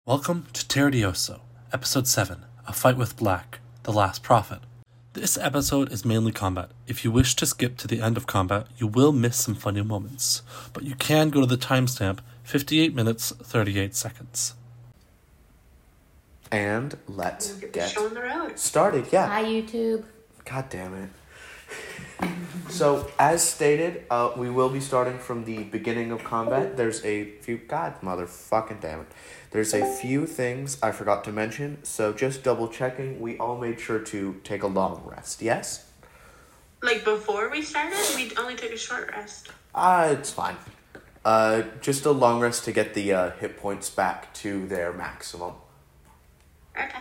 Welcome to Teradioso, Episode 7, A Fight with Black, The Last Prophet. This episode is mainly combat. If you wish to skip to the end of combat, you will miss some funny moments, but you can go to the timestamp 58 minutes 38 seconds. And let's get show on the road. started. Yeah. Hi, YouTube. God damn it. So, as stated, we will be starting from the beginning of combat. There's a few... God motherfucking damn it. There's a few things I forgot to mention, so just double checking, we all made sure to take a long rest, yes? Like, before we started, we only took a short rest. It's fine. Just a long rest to get the hit points back to their maximum. Okay.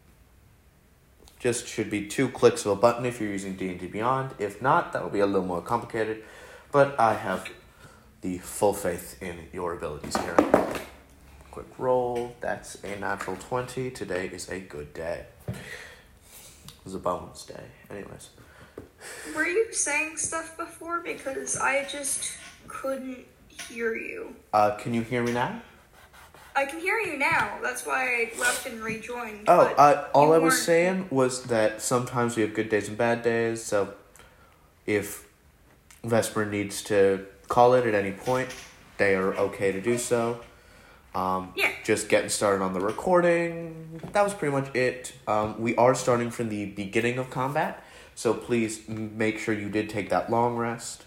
Just should be 2 clicks of a button if you're using D&D Beyond. If not, that will be a little more complicated. But I have the full faith in your abilities here. Quick roll. That's a natural 20. Today is a good day. It was a bonus day. Anyways. Were you saying stuff before? Because I just couldn't hear you. Can you hear me now? I can hear you now. That's why I left and rejoined. All I was saying was that sometimes we have good days and bad days, so if Vesper needs to call it at any point, they are okay to do so. Yeah. Just getting started on the recording. That was pretty much it. We are starting from the beginning of combat, so please make sure you did take that long rest.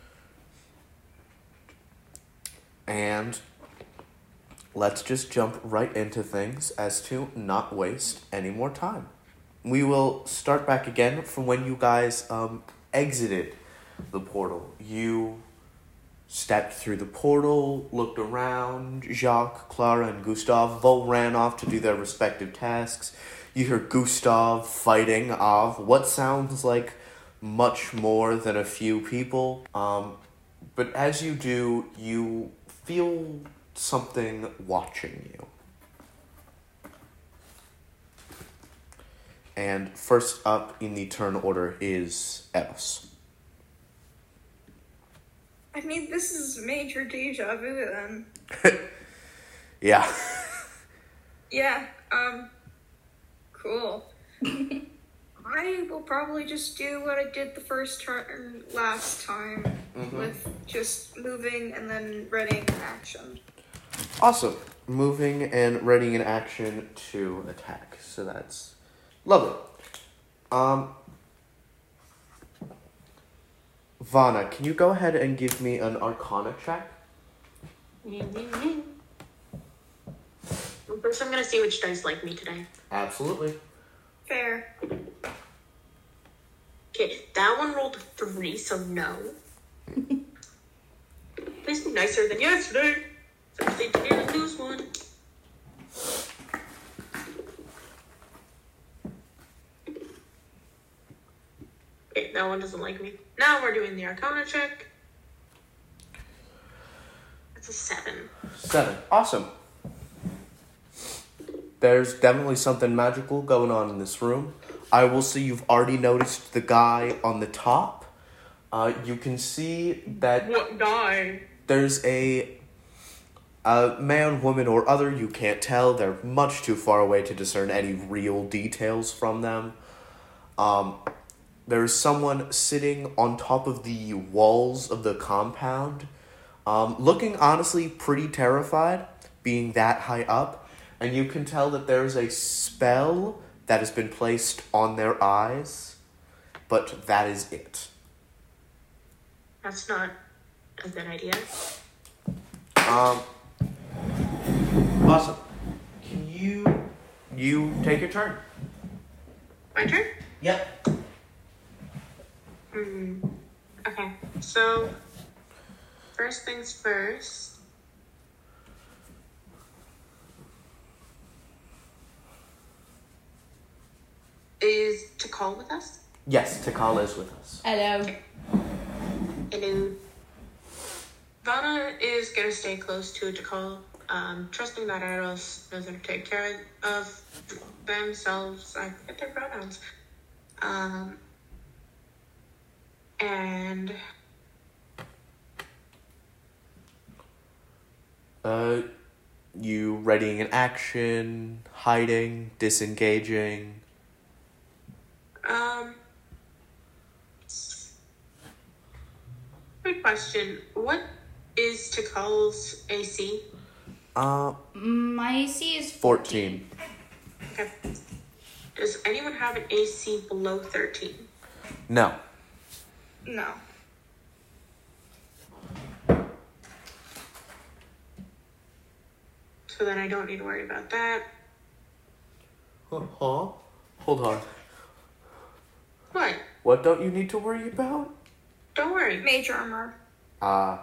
And let's just jump right into things as to not waste any more time. We will start back again from when you guys exited the portal. You stepped through the portal, looked around. Jacques, Clara, and Gustav all ran off to do their respective tasks. You hear Gustav fighting off what sounds like much more than a few people. But as you do, you feel something watching you. And first up in the turn order is Eros. I mean, this is major deja vu then. Yeah. Yeah, cool. I will probably just do what I did the first turn last time, with just moving and then readying an action. Awesome. Moving and readying an action to attack. So that's lovely. Vana, can you go ahead and give me an Arcana check? First, I'm gonna see which dice like me today. Absolutely. Fair. Okay, that one rolled a 3, so no. Please be nicer than yesterday. Thursday didn't lose one. Okay, that one doesn't like me. Now we're doing the Arcana check. That's a 7. 7. Awesome. There's definitely something magical going on in this room. I will say you've already noticed the guy on the top. You can see that... What guy? There's a man, woman, or other, you can't tell. They're much too far away to discern any real details from them. There's someone sitting on top of the walls of the compound, looking honestly pretty terrified, being that high up. And you can tell that there's a spell that has been placed on their eyes, but that is it. That's not a good idea. Awesome. Can you take your turn? My turn? Yep. Okay, so first things first. Is Tikal with us? Yes, Tikal is with us. Hello. Hello. Vanna is gonna stay close to Tikal, trusting that Eros knows how to take care of themselves. I forget their pronouns. And You readying an action, hiding, disengaging? Good question. What is Tikal's AC? My AC is 14. Okay. Does anyone have an AC below 13? No. No. So then I don't need to worry about that. Huh? Hold on. What? What don't you need to worry about? Don't worry. Mage armor. I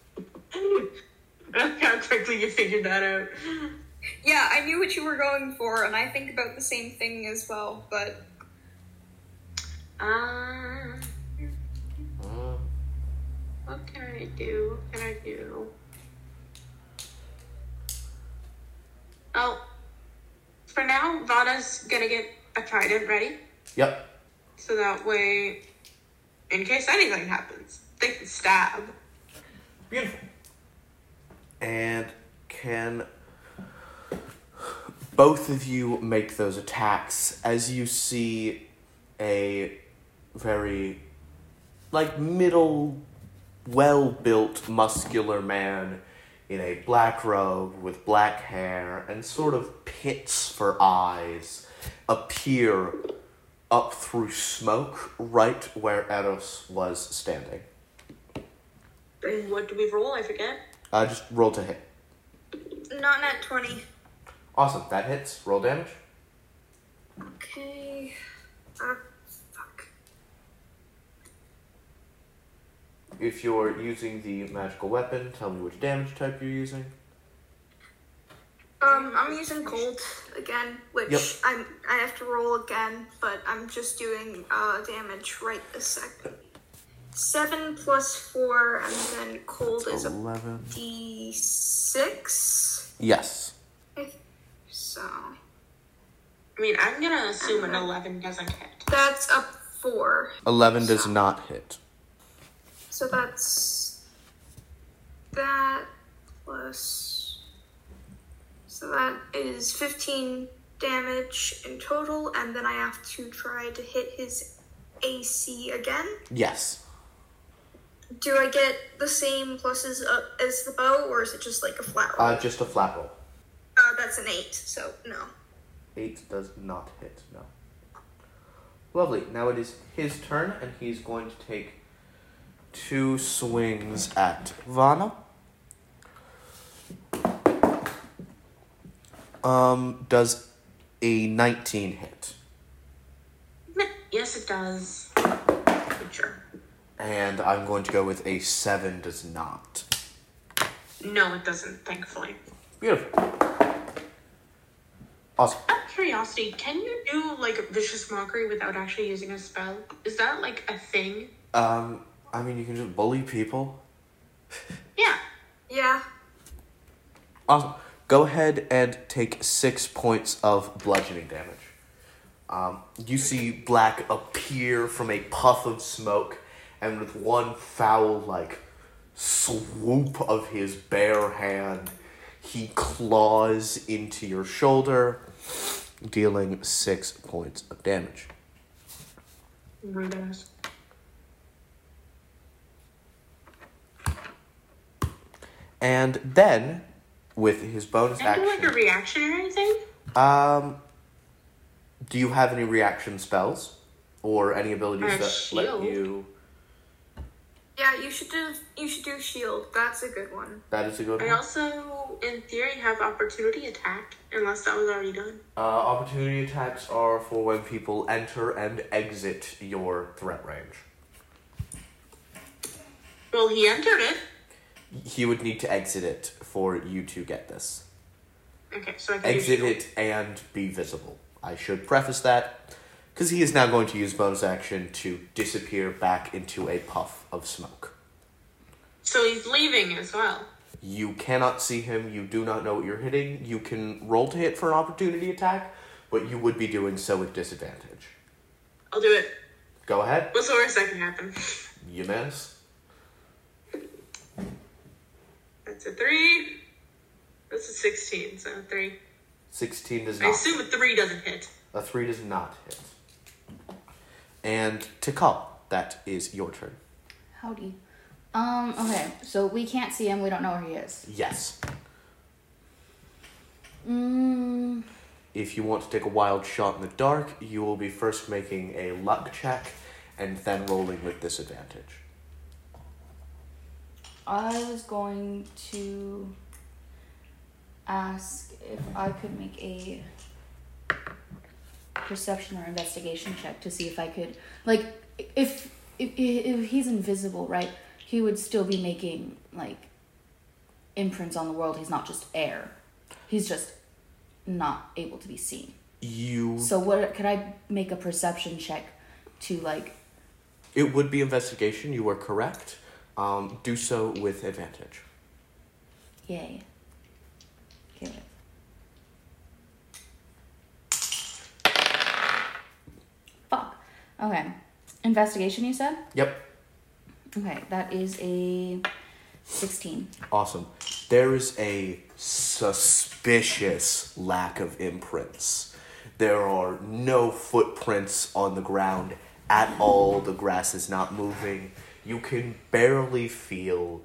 like how quickly you figured that out. Yeah, I knew what you were going for, and I think about the same thing as well, but... What can I do? What can I do? Oh, for now, Vada's gonna get a trident ready. Yep. So that way, in case anything happens, they can stab. Beautiful. And can both of you make those attacks as you see a very, middle, well-built, muscular man in a black robe with black hair and sort of pits for eyes appear up through smoke right where Eros was standing. And what do we roll? I forget. Just roll to hit. Not nat 20. Awesome, that hits. Roll damage. Okay. Fuck. If you're using the magical weapon, tell me which damage type you're using. I'm using cold again, which Yep. I have to roll again, but I'm just doing damage right this second. 7 plus 4, and then cold is a 11. D6. Yes. So I mean, I'm gonna assume an 11 doesn't hit. that's a 4. 11 does not hit. So that's that plus. So that is 15 damage in total, and then I have to try to hit his AC again. Yes. Do I get the same pluses as the bow, or is it just like a flat roll? Just a flat roll. That's an 8, so no. 8 does not hit, no. Lovely. Now it is his turn, and he's going to take 2 swings at Vana. Does a 19 hit? Yes, it does. Sure. And I'm going to go with a 7 does not. No, it doesn't, thankfully. Beautiful. Awesome. Out of curiosity, can you do, vicious mockery without actually using a spell? Is that, a thing? I mean, you can just bully people. Yeah. Yeah. Awesome. Go ahead and take 6 points of bludgeoning damage. You see Black appear from a puff of smoke, and with one foul, swoop of his bare hand, he claws into your shoulder, dealing 6 points of damage. Rude. And then, with his bonus Can I do, action... a reaction or anything? Do you have any reaction spells? Or any abilities that let shield. you... Yeah, you should do shield. That's a good one. That is a good I one. also, in theory, have opportunity attack, unless that was already done. Opportunity attacks are for when people enter and exit your threat range. Well, he entered it. He would need to exit it for you to get this. Okay, so I can Exit do shield. it and be visible. I should preface that, because he is now going to use bonus action to disappear back into a puff of smoke. So he's leaving as well. You cannot see him, you do not know what you're hitting. You can roll to hit for an opportunity attack, but you would be doing so with disadvantage. I'll do it. Go ahead. What's the worst that can happen? You miss. That's a 3. That's a 16, so 3. 16 does I not. assume a 3 doesn't hit. A 3 does not hit. And Tikal, that is your turn. Howdy. Okay, so we can't see him. We don't know where he is. Yes. Mm, If you want to take a wild shot in the dark, you will be first making a luck check and then rolling with disadvantage. I was going to ask if I could make a perception or investigation check to see if I could, like, if he's invisible, right? He would still be making, like, imprints on the world. He's not just air. He's just not able to be seen. So what could I make a perception check to, like... It would be investigation, you are correct. Do so with advantage. Yay. Okay. Fuck. Okay. Investigation, you said? Yep. Okay, that is a 16. Awesome. There is a suspicious lack of imprints. There are no footprints on the ground at all. The grass is not moving. You can barely feel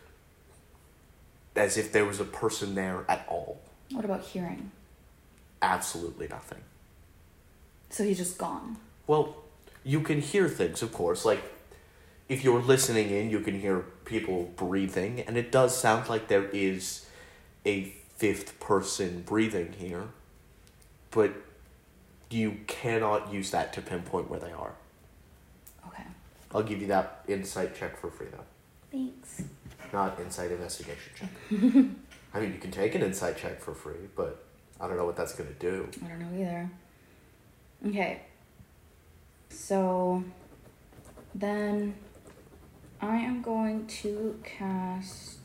as if there was a person there at all. What about hearing? Absolutely nothing. So he's just gone. Well, you can hear things, of course. Like, if you're listening in, you can hear people breathing, and it does sound like there is a fifth person breathing here, but you cannot use that to pinpoint where they are. Okay. I'll give you that insight check for free, though. Thanks. Not insight investigation check. I mean, you can take an insight check for free, but I don't know what that's going to do. I don't know either. Okay. So, then I am going to cast...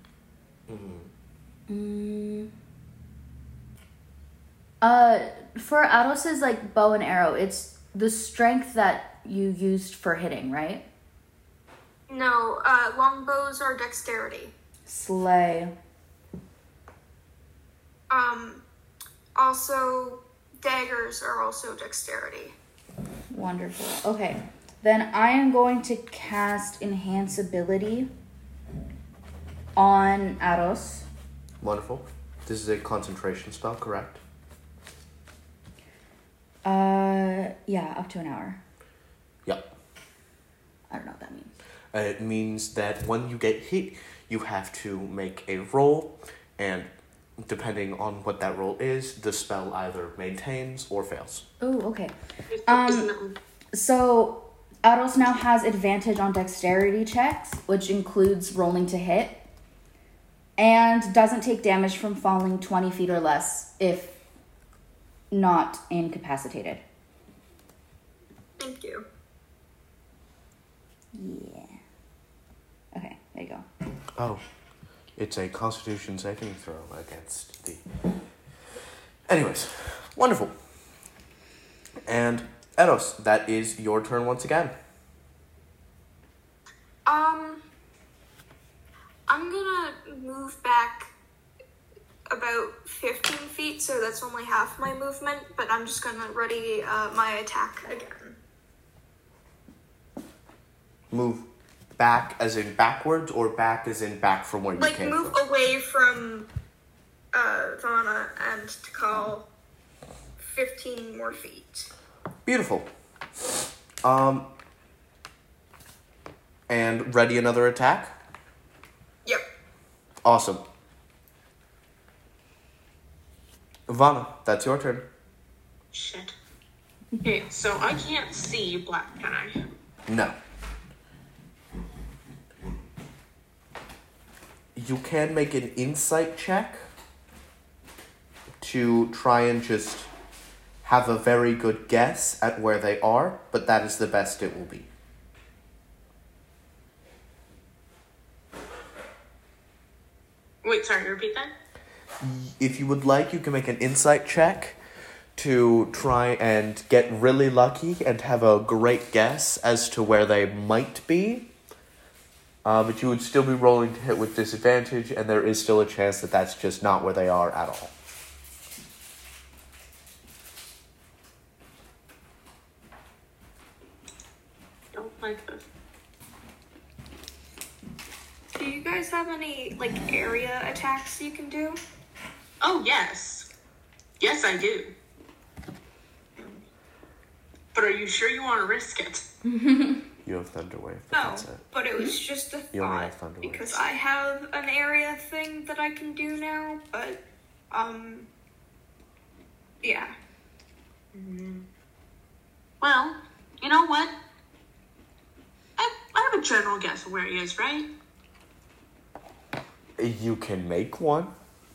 For Atos's, like, bow and arrow, it's the strength that you used for hitting, right? No, longbows are dexterity. Slay. Also, daggers are also dexterity. Wonderful. Okay. Then I am going to cast Enhance Ability on Atos. Wonderful. This is a concentration spell, correct? Yeah, up to an hour. Yep. I don't know what that means. It means that when you get hit, you have to make a roll, and depending on what that roll is, the spell either maintains or fails. Oh, okay. Isn't that So Atos now has advantage on dexterity checks, which includes rolling to hit, and doesn't take damage from falling 20 feet or less if not incapacitated. Thank you. Yeah. Okay, there you go. Oh, it's a Constitution saving throw against the... Anyways, wonderful. And Eros, that is your turn once again. I'm gonna move back about 15 feet, so that's only half my movement, but I'm just gonna ready my attack again. Move back as in backwards, or back as in back from where you Like, came move from? away from Vana and to call 15 more feet. Beautiful. And ready another attack? Yep. Awesome. Ivana, that's your turn. shit? Okay, so I can't see black, can I? No. You can make an insight check to try and just have a very good guess at where they are, but that is the best it will be. Wait, sorry, repeat that? If you would like, you can make an insight check to try and get really lucky and have a great guess as to where they might be. But you would still be rolling to hit with disadvantage, and there is still a chance that that's just not where they are at all. Don't like this. Do you guys have any, like, area attacks you can do? Oh, yes. Yes, I do. But are you sure you want to risk it? You have Thunder Wave, but No, that's it. but it was just a You only thought, have Thunder because Waves. I have an area thing that I can do now, but, yeah. Well, you know what? I have a general guess of where he is, right? You can make one.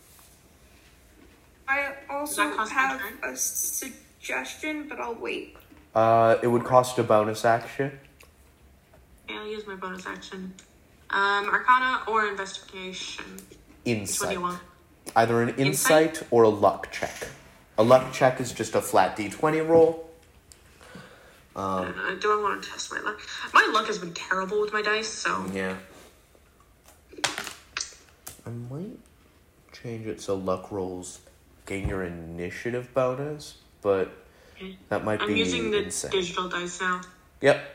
I also that cost me have turn? a suggestion, but I'll wait. It would cost a bonus action. Yeah, I'll use my bonus action. Arcana or investigation? Which one do Insight. you want? Either an insight or a luck check. A luck check is just a flat d20 roll. Do I want to test my luck? My luck has been terrible with my dice, so... Yeah. I might change it so luck rolls gain your initiative bonus, but that might I'm be using the insane. digital dice now. Yep.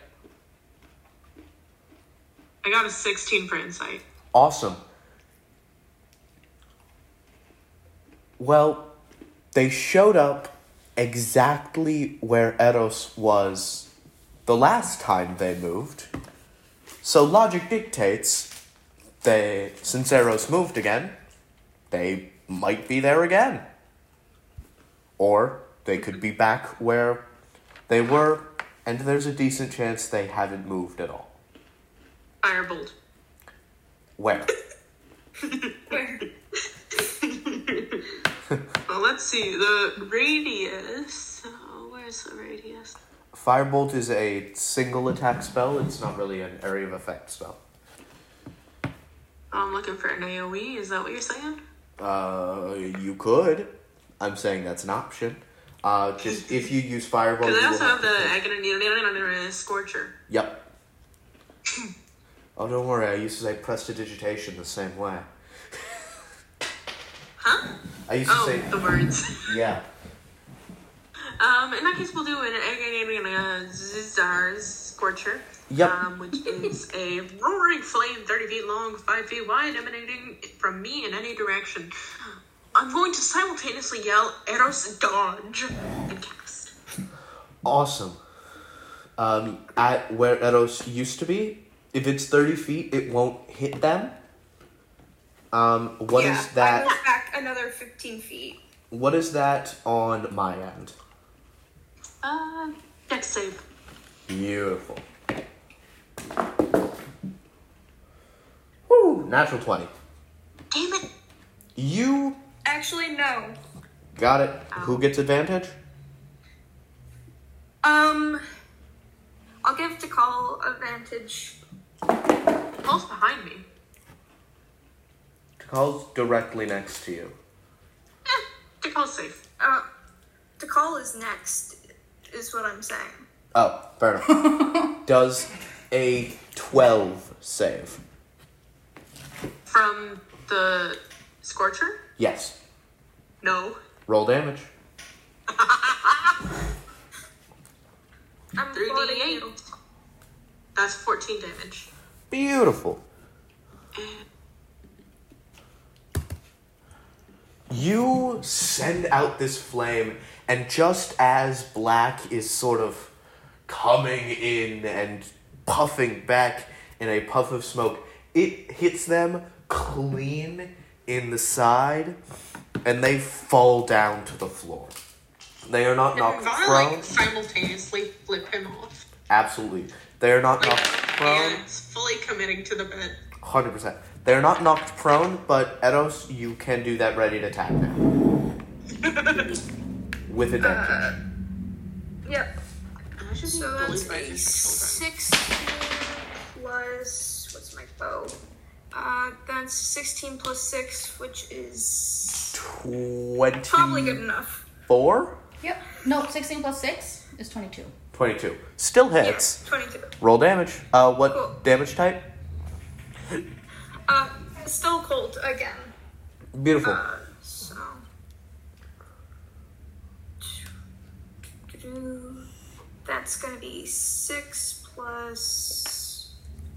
I got a 16 for insight. Awesome. Well, they showed up exactly where Eros was the last time they moved. So logic dictates since Eros moved again, they might be there again. Or they could be back where they were, and there's a decent chance they haven't moved at all. Firebolt. Where? Where? Well, let's see. The radius. Where's the radius? Firebolt is a single attack spell. It's not really an area of effect spell. I'm looking for an AoE. Is that what you're saying? You could. I'm saying that's an option. Just if you use Firebolt, Because I you also will have the to take- Scorcher. Yep. Oh, don't worry. I used to say prestidigitation the same way. Huh? I used to Oh, say the words. yeah. In that case, we'll do an Zizar's Scorcher. Yep. Which is a roaring flame 30 feet long, 5 feet wide, emanating from me in any direction. I'm going to simultaneously yell, Eros, dodge, and cast. Awesome. At where Eros used to be, if it's 30 feet, it won't hit them. What is I that? was back another 15 feet. What is that on my end? Dex save. Beautiful. Woo! Natural 20. Damn it. You Actually, no. got it. Who gets advantage? I'll give Tikal advantage. Paul's behind me. Tikal's directly next to you. Tikal's safe. Tikal is next, is what I'm saying. Oh, fair enough. Does a 12 save? From the Scorcher? Yes. No. Roll damage. I'm 3d8. flooding you. That's 14 damage. Beautiful. You send out this flame, and just as Black is sort of coming in and puffing back in a puff of smoke, it hits them clean in the side, and they fall down to the floor. They are not knocked And Vana, prone. simultaneously flip him off. Absolutely. They are not knocked prone. And fully committing to the bed. 100%. They're not knocked prone, but Eros, you can do that ready to attack now. With advantage. Yep. I should be So bullied that's by a his children. 16 plus, what's my bow? That's 16 plus 6, which is 24? probably good enough. Yep. No, 16 plus 6 is 22. 22. Still hits. Yeah, 22. Roll damage. What Cool. damage type? Still cold again. Beautiful. So. That's gonna be 6 plus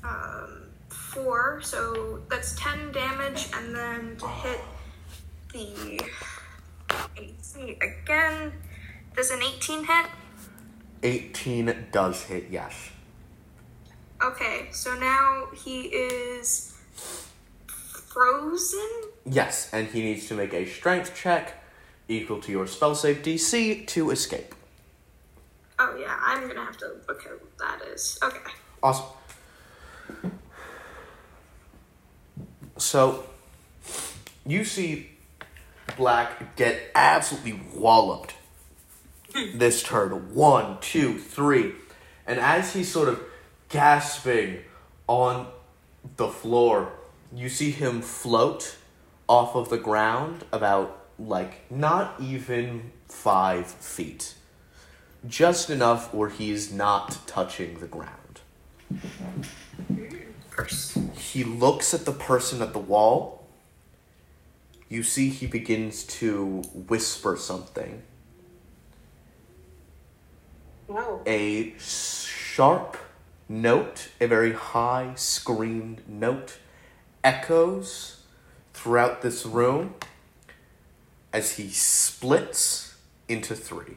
4, so that's 10 damage, and then to hit the AC again, does an 18 hit? 18 does hit, yes. Okay, so now he is frozen? Yes, and he needs to make a strength check equal to your spell save DC to escape. Oh yeah, I'm gonna have to look at what that is. Okay. Awesome. So, you see Black get absolutely walloped this turn. 1, 2, 3. And as he's sort of gasping on the floor, you see him float off of the ground about, not even 5 feet. Just enough where he's not touching the ground. Curse. He looks at the person at the wall. You see he begins to whisper something. Wow. A sharp note, a very high screamed note, echoes throughout this room as he splits into 3.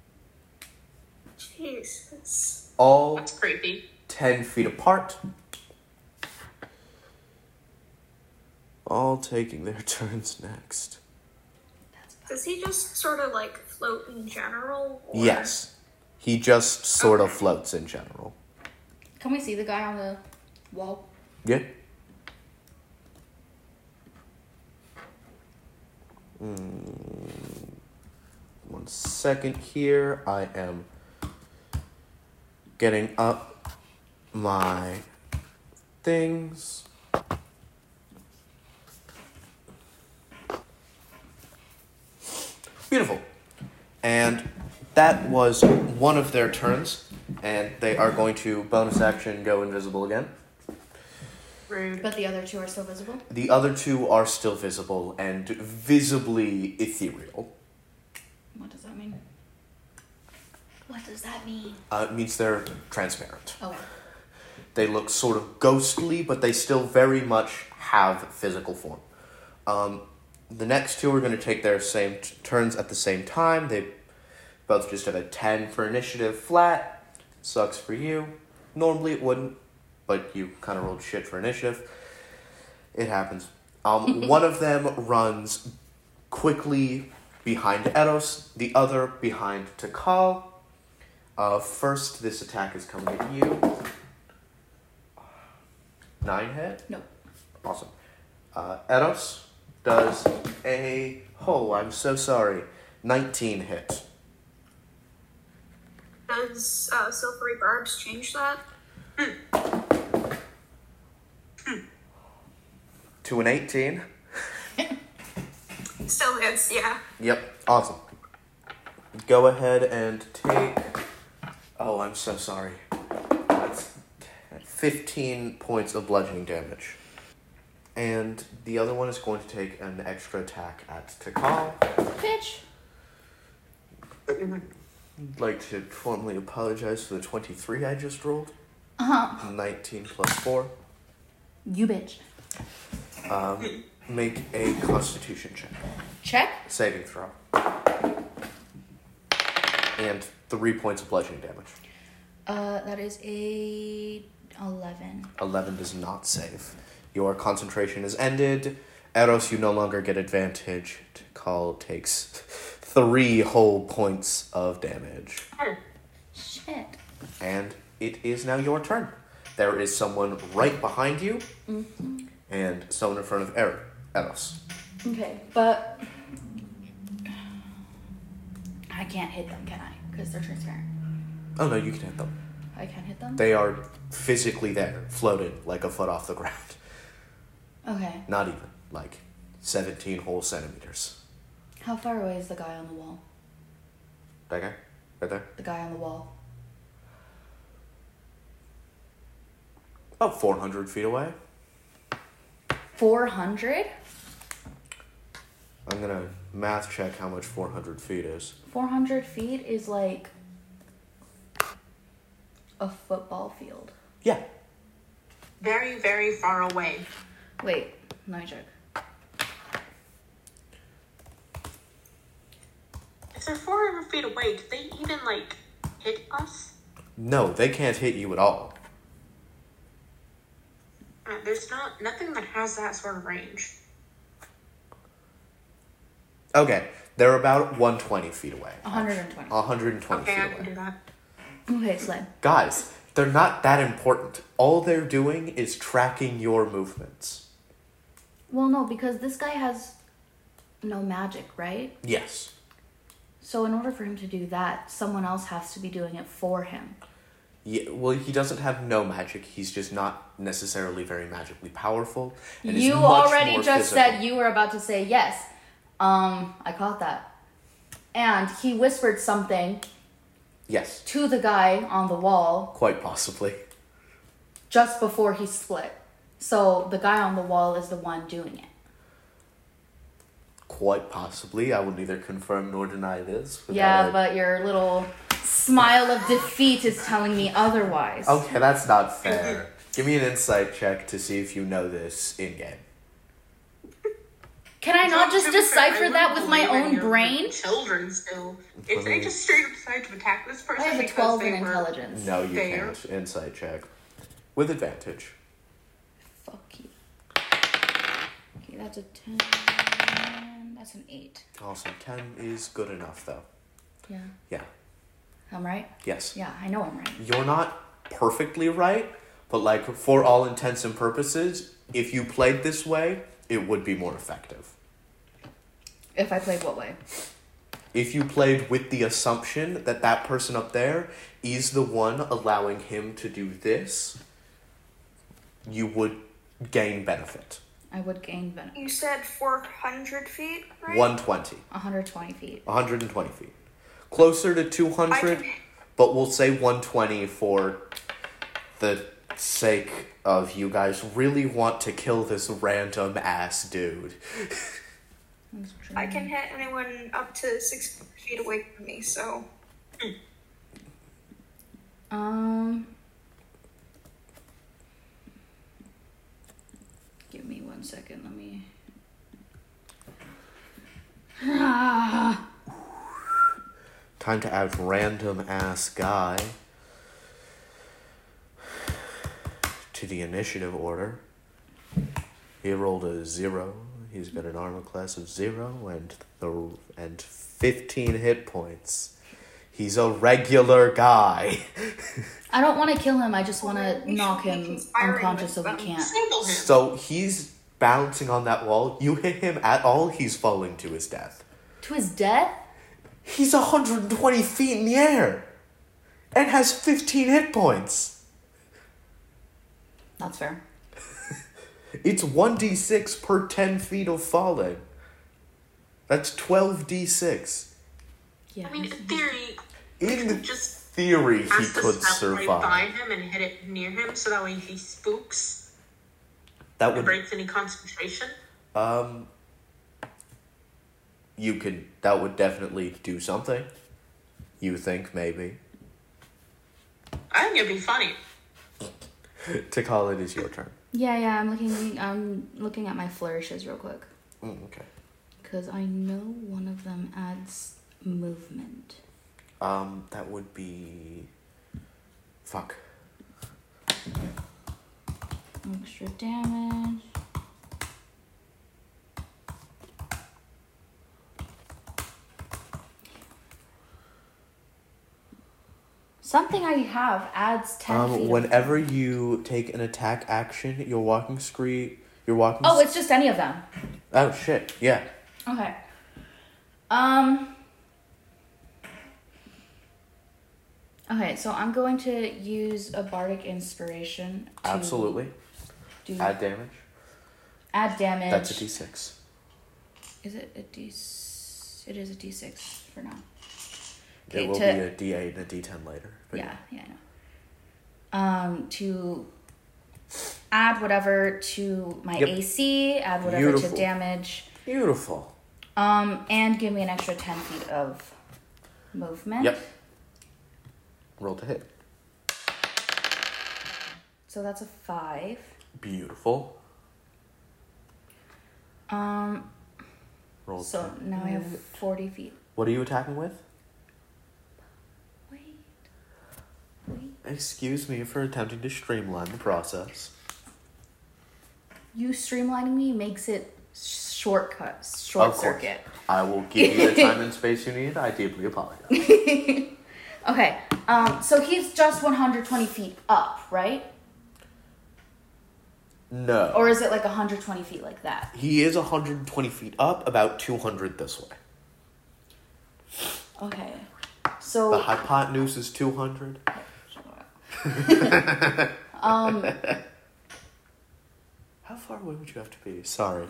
Jesus. All That's creepy. 10 feet apart. All taking their turns next. Does he just sort of float in general? Or? Yes. He just sort of floats in general. Can we see the guy on the wall? Yeah. One second here. I am getting up my things. Beautiful. And that was one of their turns, and they are going to bonus action go invisible again. Rude. But the other two are still visible? The other 2 are still visible and visibly ethereal. What does that mean? What does that mean? It means they're transparent. Okay. They look sort of ghostly, but they still very much have physical form. The next 2 are going to take their same turns at the same time. They both just have a 10 for initiative flat. Sucks for you. Normally it wouldn't, but you kind of rolled shit for initiative. It happens. One of them runs quickly behind Eros, the other behind Takal. First, this attack is coming at you. 9 hit? No. Awesome. Eros does I'm so sorry, 19 hit. Does Silvery Barbs change that? To an 18. Still hits, yeah. Yep, awesome. Go ahead and take... I'm so sorry. That's 15 points of bludgeoning damage. And the other one is going to take an extra attack at Takal. Bitch! I'd like to formally apologize for the 23 I just rolled. 19 plus 4. You bitch. Make a constitution check. Check? Saving throw. And 3 points of bludgeoning damage. That is a 11. 11 does not save. Your concentration is ended. Eros, you no longer get advantage. Takal takes 3 whole points of damage. Shit. And it is now your turn. There is someone right behind you, and someone in front of Eros. Okay, but I can't hit them, can I? Because they're transparent. Oh no, you can hit them. I can't hit them? They are physically there, floated like a foot off the ground. Okay. Not even, 17 whole centimeters. How far away is the guy on the wall? That guy? Right there? The guy on the wall. About 400 feet away. 400? I'm gonna math check how much 400 feet is. 400 feet is like a football field. Yeah. Very, very far away. Wait, let me check. If they're 400 feet away, did they even, like, hit us? No, they can't hit you at all. There's nothing that has that sort of range. Okay, they're about 120 feet away. 120. 120 Okay, feet I away. can do that. Okay, Slay. Guys, they're not that important. All they're doing is tracking your movements. Well, no, because this guy has no magic, right? Yes. So in order for him to do that, someone else has to be doing it for him. Yeah, well, he doesn't have no magic. He's just not necessarily very magically powerful. And is You much already more just physical. said you were about to say yes. I caught that. And he whispered something Yes, to the guy on the wall quite possibly. just before he split. So the guy on the wall is the one doing it. Quite possibly. I will neither confirm nor deny this. Yeah, but your little smile of defeat is telling me otherwise. Okay, that's not fair. Give me an insight check to see if you know this in-game. Can I not just To be fair, decipher I that wouldn't with my believe own any of brain? the children still. If they just straight up decide to attack this person I have a because 12 they in were intelligence. No, you Fair. can't. Insight check. With advantage. Fuck you. Okay, that's a 10. That's an 8. Awesome. 10 is good enough, though. Yeah. Yeah. I'm right? Yes. Yeah, I know I'm right. You're not perfectly right, but, like, for all intents and purposes, if you played this way, it would be more effective. If I played what way? If you played with the assumption that that person up there is the one allowing him to do this, you would gain benefit. I would gain benefit. You said 400 feet, right? 120. 120 feet. 120 feet. Closer to 200, but we'll say 120 for the sake of you guys really want to kill this random ass dude. I can hit anyone up to 6 feet away from me, so. Give me 1 second. Let me. Time to add random ass guy to the initiative order. He rolled a 0. He's got an armor class of 0 and 15 hit points. He's a regular guy. I don't want to kill him. I just want to We knock should be him conspiring unconscious so with we them. can't. single him. So he's bouncing on that wall. You hit him at all, he's falling to his death. To his death? He's 120 feet in the air and has 15 hit points. That's fair. It's 1d6 per 10 feet of falling. That's 12d6. Yeah. I mean, in theory, In just theory, he has to could step right by survive. him and hit it near him, so that way if he spooks That and would, breaks any concentration. that would definitely do something. You think, maybe. I think it'd be funny. Takal, it is your turn. Yeah, I'm looking at my flourishes real quick. Okay. Because I know one of them adds movement. That would be... Fuck. Extra damage. Something I have adds 10 feet. Whenever you take an attack action, your walking Oh, it's just any of them. Oh, shit. Yeah. Okay. Okay, so I'm going to use a bardic inspiration to Absolutely. do Add damage. add damage. That's a d6. Is it a d? It is a d6 for now. It will be a d8 and a d10 later. But Yeah, I know. To add whatever to my Yep. AC, add whatever Beautiful. to damage, Beautiful. and give me an extra 10 feet of movement. Yep. Roll to hit. So that's a 5. Beautiful. Roll So to now I have 40 feet. What are you attacking with? Wait. Excuse me for attempting to streamline the process. You streamlining me makes it short Of course. circuit. I will give you the time and space you need. I deeply apologize. Okay, so he's just 120 feet up, right? No. Or is it like 120 feet like that? He is 120 feet up, about 200 this way. Okay, The so hypotenuse is 200. How far away would you have to be? Sorry.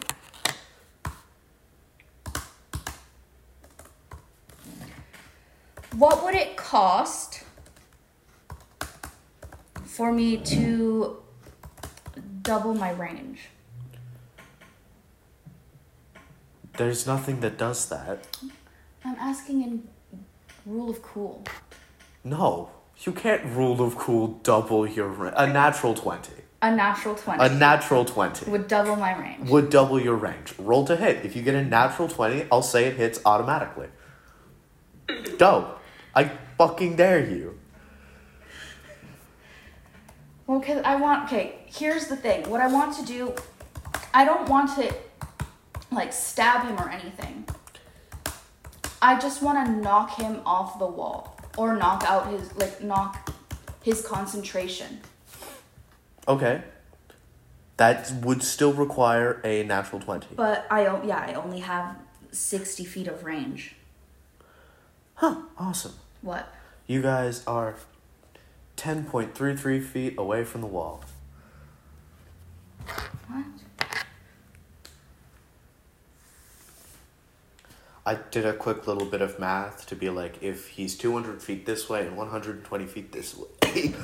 what would it cost for me to double my range? There's nothing that does that. I'm asking in rule of cool. No. You can't rule of cool double your a natural 20. A natural 20 A natural 20 would double my range. would double your range. Roll to hit. If you get a natural 20, I'll say it hits automatically. Go. I fucking dare you. Well, because here's the thing. What I want to do, I don't want to, like, stab him or anything. I just want to knock him off the wall. Or knock his concentration. Okay. That would still require a natural 20. But I only have 60 feet of range. Huh. Awesome. What? You guys are 10.33 feet away from the wall. What? I did a quick little bit of math to be like, if he's 200 feet this way and 120 feet this way,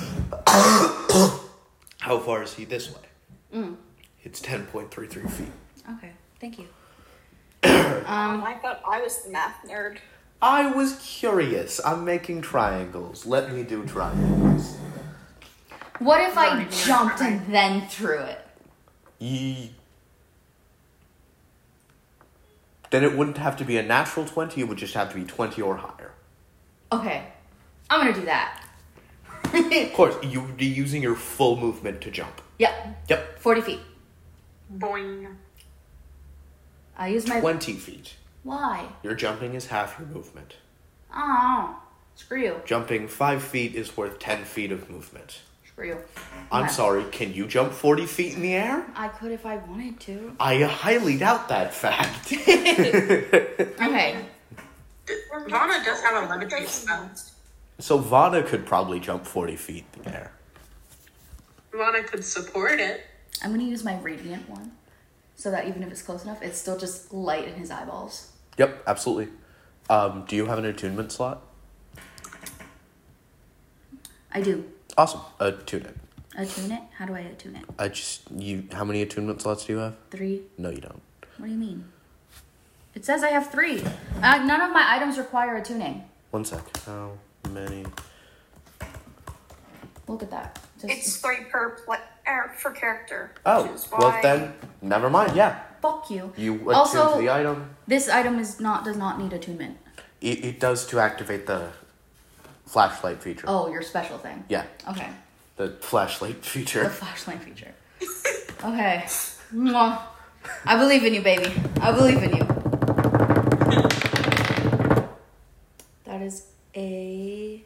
how far is he this way? It's 10.33 feet. Okay, thank you. I thought I was the math nerd. I was curious. I'm making triangles. Let me do triangles. What if I Don't even jumped try. and then threw it? Then it wouldn't have to be a natural 20. It would just have to be 20 or higher. Okay, I'm gonna do that. Of course, you would be using your full movement to jump. Yep, 40 feet. Boing. I use my... 20 feet. Why? Your jumping is half your movement. Oh, screw you. Jumping 5 feet is worth 10 feet of movement. Screw you. I'm Okay. sorry, can you jump 40 feet in the air? I could if I wanted to. I highly doubt that fact. Okay. Vana does have a levitate spell. So Vana could probably jump 40 feet in the air. Vana could support it. I'm gonna use my radiant one, so that even if it's close enough, it's still just light in his eyeballs. Yep, absolutely. Do you have an attunement slot? I do. Awesome. Attune it. Attune it? How do I attune it? How many attunement slots do you have? 3. No, you don't. What do you mean? It says I have 3. None of my items require attuning. One sec. How many? Look at that. It's 3 per character. Oh, which is why well then, never mind. Yeah, Fuck you. you attune Also, to the item. this item does not need attunement. It does to activate the flashlight feature. Oh, your special thing. Yeah, Okay. the flashlight The feature. flashlight feature. Okay. Mwah. I believe in you, baby. I believe in you. That is a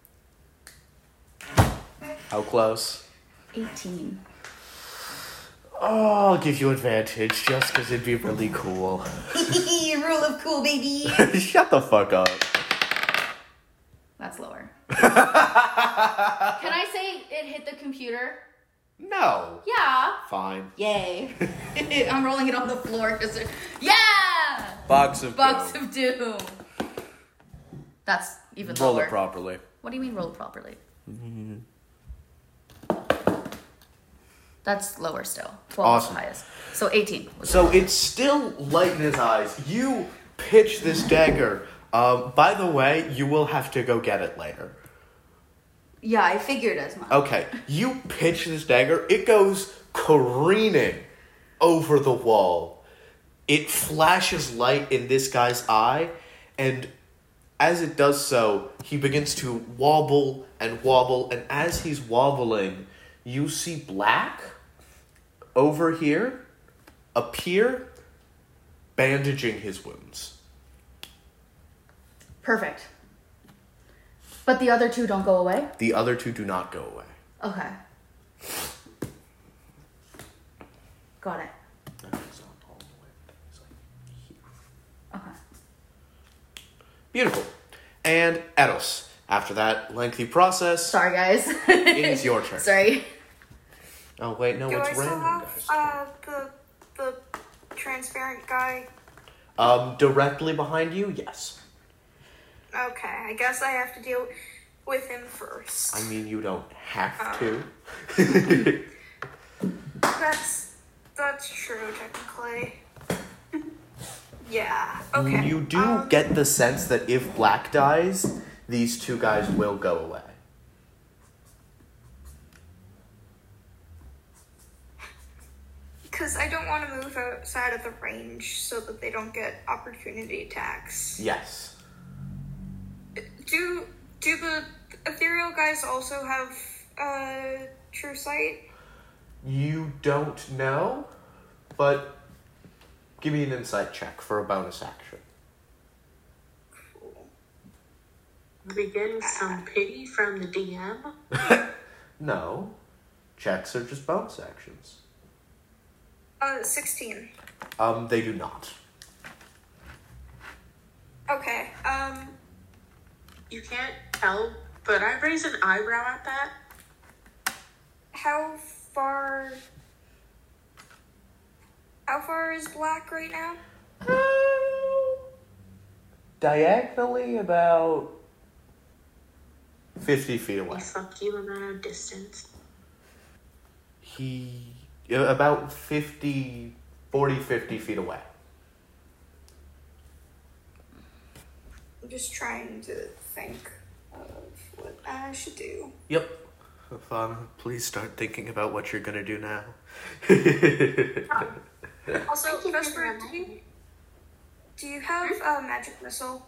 How close? 18. Oh, I'll give you advantage just because it'd be really cool. Rule of cool, baby. Shut the fuck up. That's lower. Can I say it hit the computer? No. Yeah. Fine. Yay. I'm rolling it on the floor because yeah! Box of Box doom. of Doom. That's even Roll lower. it properly. What do you mean roll properly? That's lower still. 12 Awesome. is the highest. So 18. So it's still light in his eyes. You pitch this dagger. By the way, you will have to go get it later. Yeah, I figured as much. Okay, you pitch this dagger. It goes careening over the wall. It flashes light in this guy's eye, and as it does so, he begins to wobble, and as he's wobbling, you see Black over here appear, bandaging his wounds. Perfect. But the other two don't go away? The other two do not go away. Okay. Got it. Okay. Beautiful. And Eros, after that lengthy process, Sorry, guys. it is your turn. Sorry. Oh, wait, no, Do it's I still random, have guys. the transparent guy? Directly behind you, yes. Okay, I guess I have to deal with him first. I mean, you don't have to. That's true, technically. Yeah. Okay. You do get the sense that if Black dies, these two guys will go away. Because I don't want to move outside of the range so that they don't get opportunity attacks. Yes. Do the ethereal guys also have true sight? You don't know, but give me an insight check for a bonus action. Cool. We getting some pity from the DM? No. Checks are just bonus actions. 16. They do not. Okay. You can't tell, but I raise an eyebrow at that. How far is Black right now? Diagonally about 50 feet away. A fuck you amount of distance. About 40, 50 feet away. I'm just trying to think of what I should do. Yep. Please start thinking about what you're gonna do now. Also, Thank you for Vesper, reminding. do you have a magic missile?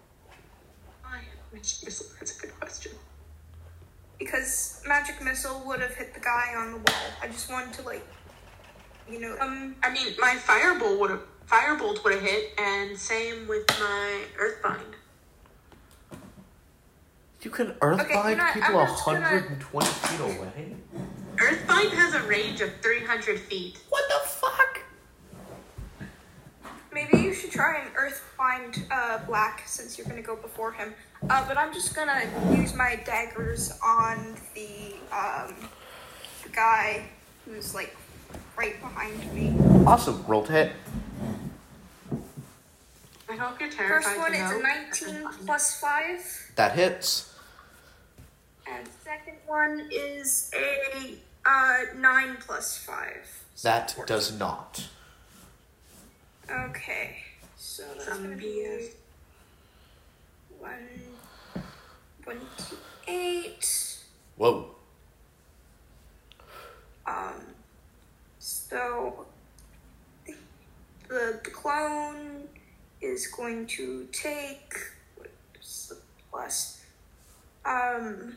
That's a good question. Because magic missile would have hit the guy on the wall. I just wanted to I mean, my firebolt would have hit, and same with my earthbind. You can earthbind Okay, you know what, people I'm just gonna- 120 feet away? Earthbind has a range of 300 feet. What the fuck? maybe you should try and earthbind Black since you're gonna go before him. But I'm just gonna use my daggers on the guy who's like right behind me. Awesome. Roll to hit. I hope you're terrified. First one to is know. a 19 plus 5. That hits. And second one is a 9 plus 5. So That 14. does not. Okay. So that's Some gonna BS. be 128. Whoa. So the clone is going to take what's the plus? Well,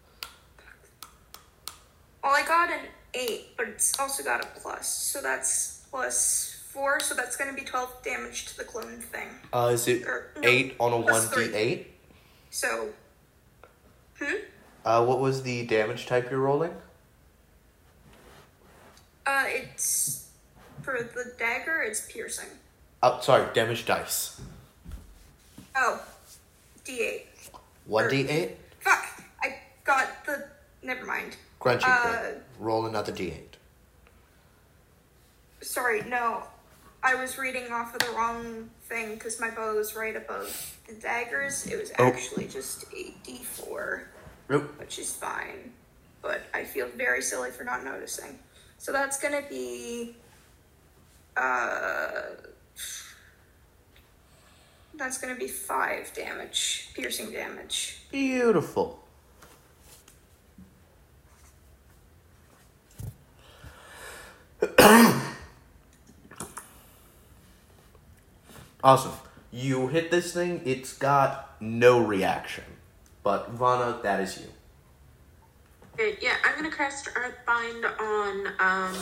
I got an 8, but it's also got a plus, so that's plus 4. So that's going to be 12 damage to the clone thing. Is it Or, no, 8 on a plus 1d8? So, What was the damage type you're rolling? it's for the dagger. It's piercing. Oh, sorry, damage dice. Oh, D8. 1d8? Fuck! I got the. Never mind. Grunchy. Roll another d8. Sorry, no. I was reading off of the wrong thing because my bow is right above the daggers. It was actually just a D4, Nope. which is fine. But I feel very silly for not noticing. So that's gonna be, that's gonna be 5 damage, piercing damage. Beautiful. Awesome. You hit this thing, it's got no reaction. But Vana, that is you. Okay, yeah, I'm gonna cast Earthbind on,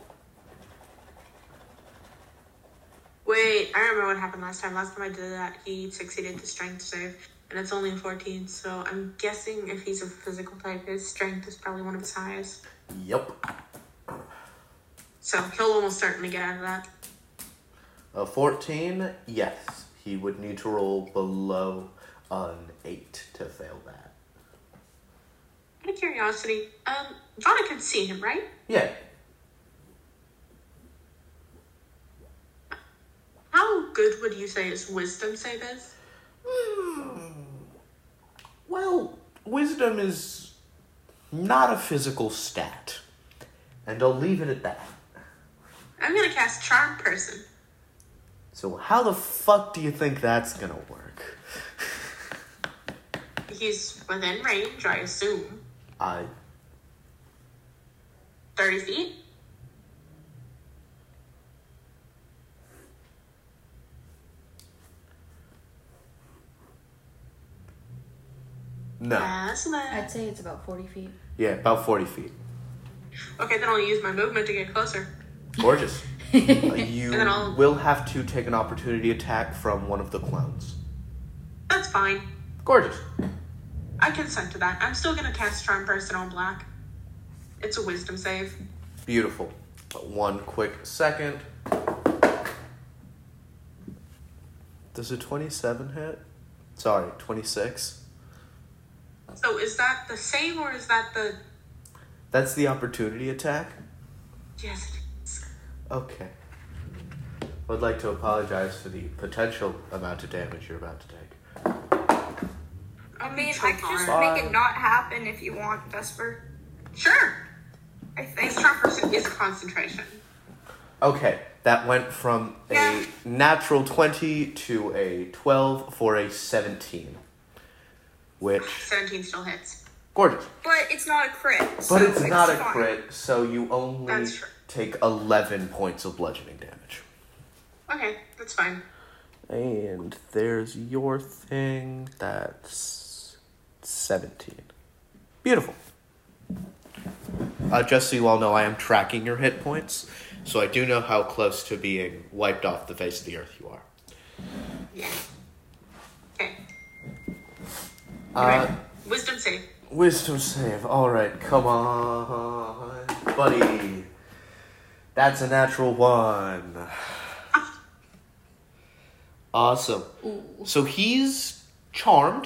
Wait, I remember what happened last time. Last time I did that, he succeeded the strength save, and it's only a 14, so I'm guessing if he's a physical type, his strength is probably one of his highest. Yep. So he'll almost certainly get out of that. A 14, yes. He would need to roll below an 8 to fail that. Out of curiosity, Vana can see him, right? Yeah. How good would you say his wisdom save is? Well, wisdom is not a physical stat. And I'll leave it at that. I'm gonna cast Charm Person. So how the fuck do you think that's gonna work? He's within range, I assume. 30 feet? No. Yes, I'd say it's about 40 feet. Yeah, about 40 feet. Okay, then I'll use my movement to get closer. Gorgeous. You And then I'll- will have to take an opportunity attack from one of the clones. That's fine. Gorgeous. I consent to that. I'm still gonna cast Charm Person on Black. It's a wisdom save. Beautiful. One quick second. Does a 27 hit? Sorry, 26. So is that the same or is that the... That's the opportunity attack? Yes, it is. Okay. I would like to apologize for the potential amount of damage you're about to take. I mean, I could just make it not happen if you want, Vesper. Sure. I think. His Charm Person is concentration. Okay, that went from a natural 20 to a 12 for a 17. Which, 17 still hits. gorgeous. But it's not a crit. But so it's not a fine. crit, so you only That's true. take 11 points of bludgeoning damage. Okay, that's fine. And there's your thing, that's 17. Beautiful. Just so you all know, I am tracking your hit points, so I do know how close to being wiped off the face of the earth you are. Yeah. Okay. Uh, Wisdom save. Wisdom save. Alright, come on, buddy. That's a natural 1. Awesome. Ooh. So he's charmed.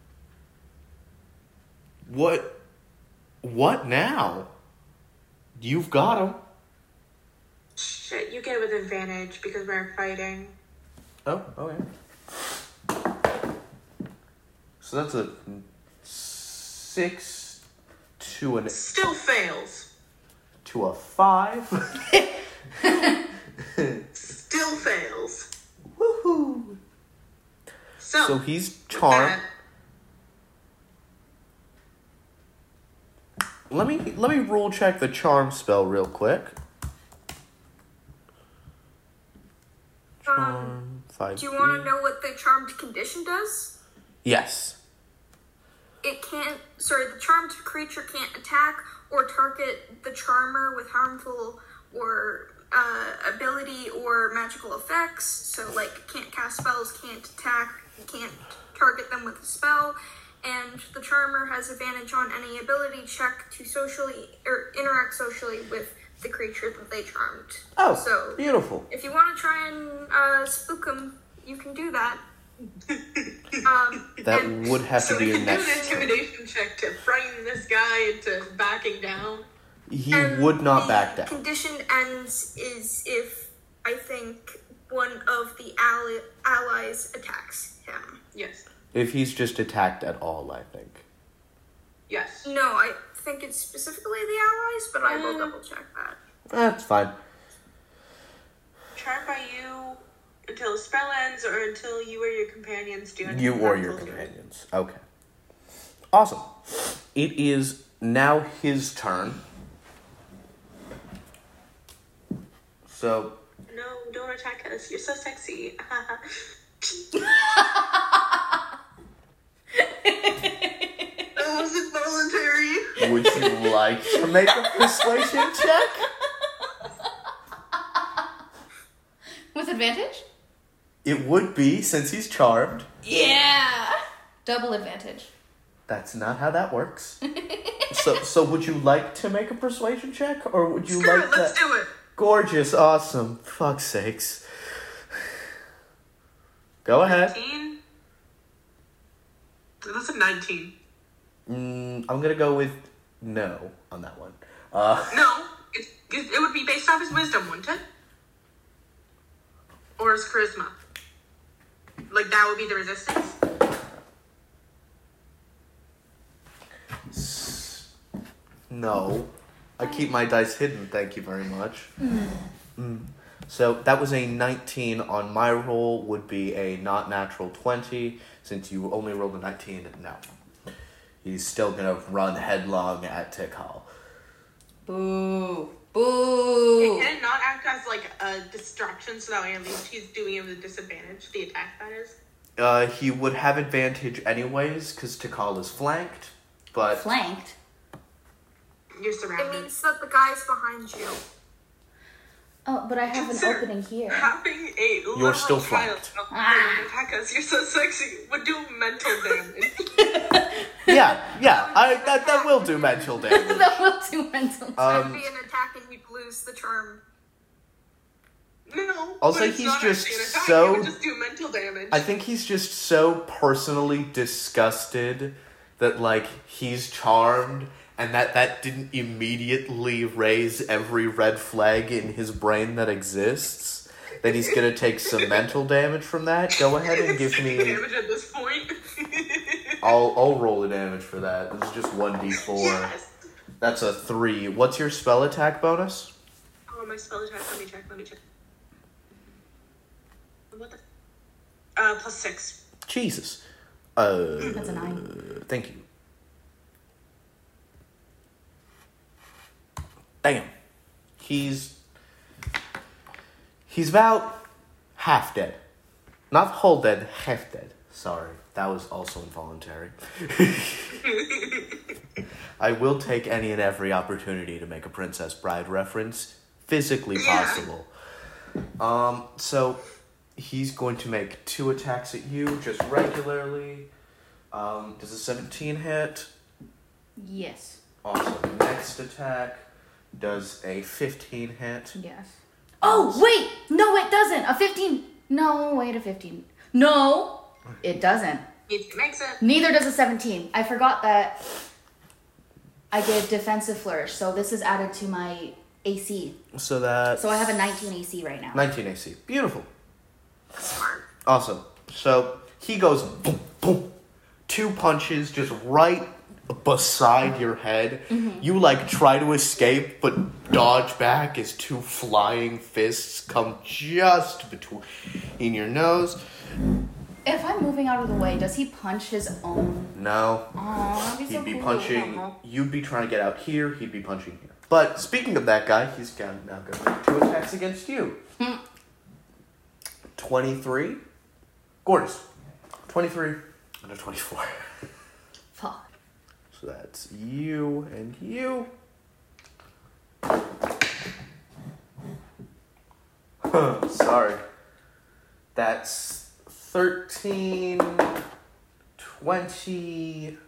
What now? You've got him. Shit, you get it with advantage because we're fighting. Oh, okay. So that's a 6 to Still fails. a 5. Still fails. Woohoo! So he's with charmed. that, Let me rule check the charm spell real quick. Charm 5. Do you want to know what the charmed condition does? Yes. It can't. Sorry, the charmed creature can't attack or target the charmer with harmful or ability or magical effects. So, like, can't cast spells, can't attack, can't target them with a spell. And the charmer has advantage on any ability check to socially or interact socially with the creature that they charmed. Oh, So, beautiful. if you want to try and spook them, you can do that. That and would have so to we be your can do an next turn. intimidation check to frighten this guy into backing down. He would not the back down. Condition ends is if I think one of the allies attacks him. Yes. If he's just attacked at all, I think. Yes. No, I think it's specifically the allies, but I will double check that. That's fine. Charmed by you until the spell ends or until you or your companions do anything You or your harmful to it. companions. Okay. Awesome. It is now his turn. So, No, don't attack us. You're so sexy. That wasn't voluntary. would you like to make a persuasion check? With advantage? It would be, since he's charmed. Yeah. Double advantage. That's not how that works. So would you like to make a persuasion check, or would you Screw like it, let's do it. Gorgeous, awesome. Fuck's sakes. Go ahead. 19? That's a 19. I'm gonna go with no on that one. No, it would be based off his wisdom, wouldn't it? Or his charisma. Like, that would be the resistance? No. I keep my dice hidden, thank you very much. So that was a 19 on my roll, would be a not natural 20. Since you only rolled a 19, no. He's still gonna run headlong at Tikal. Boo. Boo. Can it not act as, like, a distraction so that way at least he's doing it with disadvantage, the attack, that is? He would have advantage anyways, because Tikal is flanked, but... Flanked? You're It surrounded. means that the guy's behind you. Oh, but I have an Consider opening here. Having a You're still child flanked. attack us, you're so sexy, would do mental damage. Yeah, that will do mental damage. That will do mental. That'd be an attack and you'd lose the term. No, I'll but say it's he's not just actually an attack, so- it would just do mental damage. I think he's just so personally disgusted that, like, he's charmed, and that didn't immediately raise every red flag in his brain that exists, that he's gonna take some mental damage from that. Go ahead and give me... damage at this point. I'll roll the damage for that. This is just 1d4. Yes. That's a 3. What's your spell attack bonus? Oh, my spell attack. Let me check. What the? +6. Jesus. That's a 9. Thank you. Damn. He's about half dead. Not whole dead, half dead. Sorry. That was also involuntary. I will take any and every opportunity to make a Princess Bride reference physically possible. So he's going to make 2 attacks at you just regularly. Does a 17 hit? Yes. Awesome. Next attack does a 15 hit. Yes. Oh, wait! No, it doesn't! A 15... No, wait, a 15. No! It doesn't. It makes it. Neither does a 17. I forgot that I did defensive flourish, so this is added to my AC. So that's... So I have a 19 AC right now. 19 AC. Beautiful. Smart. Awesome. So he goes boom, boom. 2 punches just right beside your head. Mm-hmm. You like try to escape, but dodge back as 2 flying fists come just between your nose. If I'm moving out of the way, does he punch his own? No. Aw, that'd be so He'd be cool. punching. You'd be trying to get out here. He'd be punching here. But speaking of that guy, he's now going to make 2 attacks against you. 23. Gorgeous. 23 and a 24. Fuck. So that's you and you. Sorry. That's 13, 20,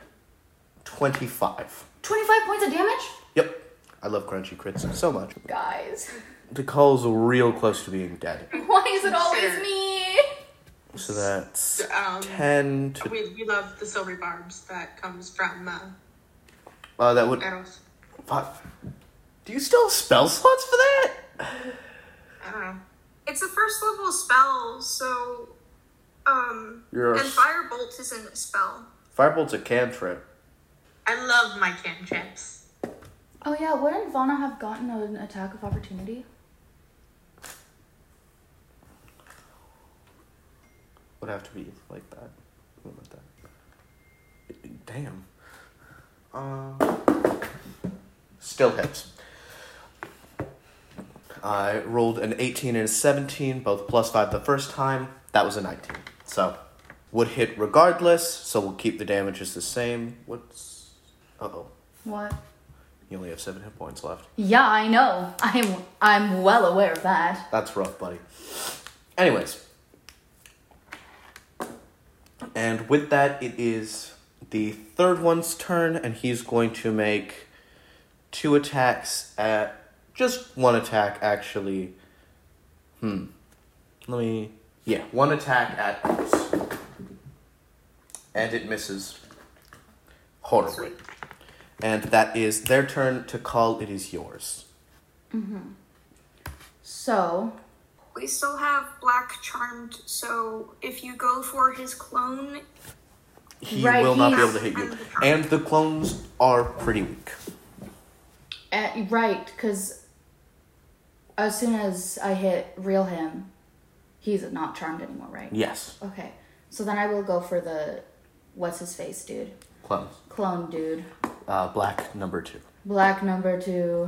25. 25 points of damage? Yep. I love crunchy crits so much. Guys. Dekal's real close to being dead. Why is it always me? So that's 10 10 to... we love the silvery barbs that comes from that would... arrows. Fuck. Do you still have spell slots for that? I don't know. It's a first level spell, so You're a and Firebolt isn't a spell. Firebolt's a cantrip. I love my cantrips. Oh yeah, wouldn't Vana have gotten an attack of opportunity? Would have to be like that. What about that? Damn. Still hits. I rolled an 18 and a 17, both +5 the first time. That was a 19. So, would hit regardless, so we'll keep the damages the same. What's... Uh-oh. What? You only have 7 hit points left. Yeah, I know. I'm well aware of that. That's rough, buddy. Anyways. And with that, it is the third one's turn, and he's going to make 2 attacks at... Just 1 attack, actually. Yeah, 1 attack at Eros. And it misses horribly. And that is their turn to call. It is yours. So, We still have Black charmed, so if you go for his clone, He Right, will not be he's- able to hit you. And the clones are pretty weak. right, because as soon as I hit reel him, he's not charmed anymore, right? Yes. Okay, so then I will go for the what's his face dude, Clones. clone dude, Black number 2. black number 2.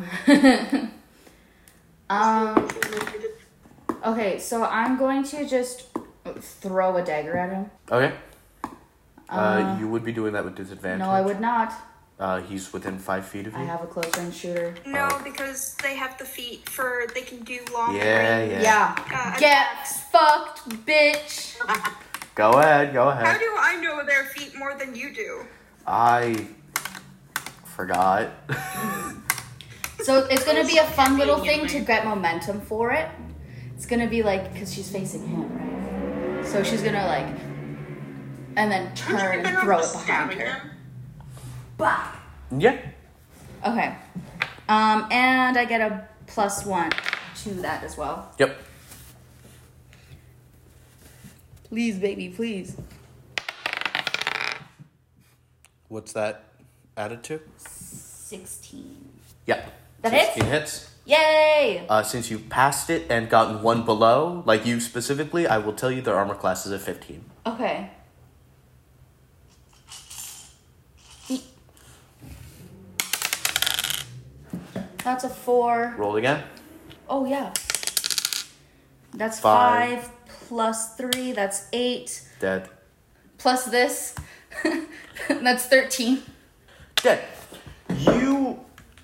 Okay, so I'm going to just throw a dagger at him. Okay. You would be doing that with disadvantage. No, I would not. He's within 5 feet of you. I have a close range shooter. no, because they have the feat for they can do long Yeah, range. yeah. Yeah. Get fucked, bitch. Go ahead, go How ahead. do I know their feet more than you do? I forgot. So it's gonna be a fun little thing to get momentum for it. It's gonna be like, because she's facing him, right? So she's gonna like, and then turn and throw it behind her. Bah! Yeah. Okay. And I get a +1 to that as well. Yep. Please, baby, please. What's that added to? 16. Yep. That 16 hits. Yay! Since you've passed it and gotten 1 below, like you specifically, I will tell you their armor class is a 15. Okay. That's a 4. Roll again. Oh, yeah. That's 5. 5 plus 3. That's 8. Dead. Plus this. That's 13. Dead. You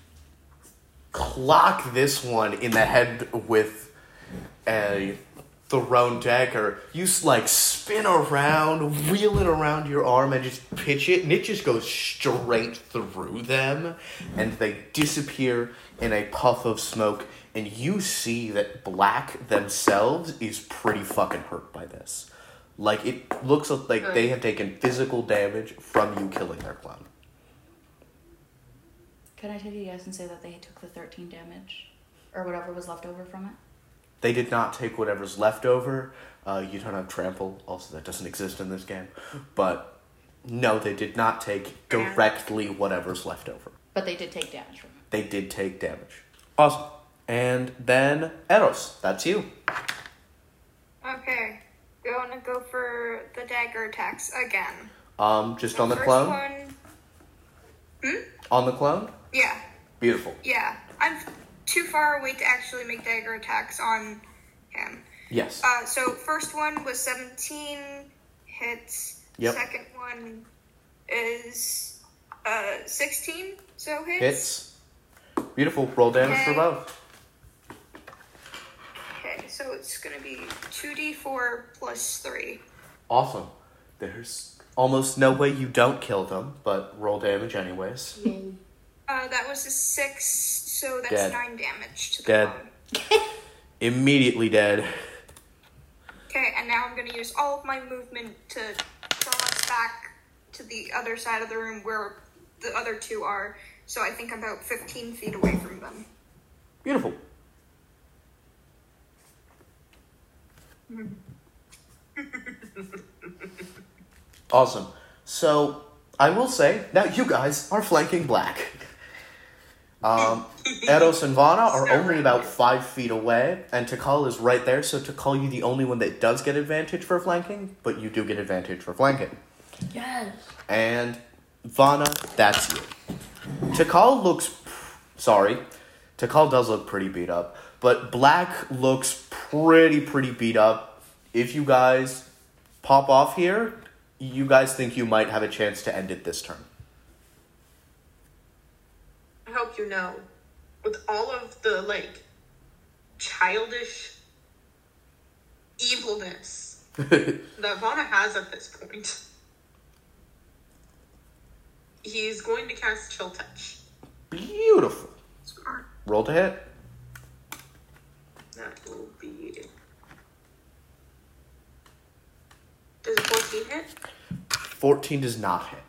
clock this one in the head with a thrown dagger. You like spin around, wheel it around your arm, and just pitch it, and it just goes straight through them, and they disappear in a puff of smoke. And you see that Black themselves is pretty fucking hurt by this. Like, it looks like they have taken physical damage from you killing their clone. Can I take a guess and say that they took the 13 damage? Or whatever was left over from it? They did not take whatever's left over. You don't have trample. Also, that doesn't exist in this game. But no, they did not take directly whatever's left over. But they did take damage from it. They did take damage. Awesome. And then Eros, that's you. Okay, going to go for the dagger attacks again. Just on the First clone? one, On the clone? yeah, Beautiful. yeah. I'm too far away to actually make dagger attacks on him. Yes. So first one was 17 hits. Yep. Second one is 16, so Hits. Beautiful. Roll damage for Okay. both. Okay, so it's gonna be 2d4 plus 3. Awesome. There's almost no way you don't kill them, but roll damage anyways. That was a 6, so that's Dead. 9 damage to the Dead. clone. Immediately dead. Okay, and now I'm gonna use all of my movement to throw us back to the other side of the room where the other two are. So I think I'm about 15 feet away from them. Beautiful. Awesome. So, I will say, now you guys are flanking Black. Eros and Vana are only about 5 feet away, and Tikal is right there, so Tikal, you're the only one that does get advantage for flanking, but you do get advantage for flanking. Yes. And Vana, that's you. Tikal does look pretty beat up, but Black looks pretty beat up. If you guys pop off here, you guys think you might have a chance to end it this turn. I hope you know, with all of the, childish evilness that Vana has at this point, he's going to cast Chill Touch. Beautiful. Smart. Roll to hit. That will be... Does a 14 hit? 14 does not hit.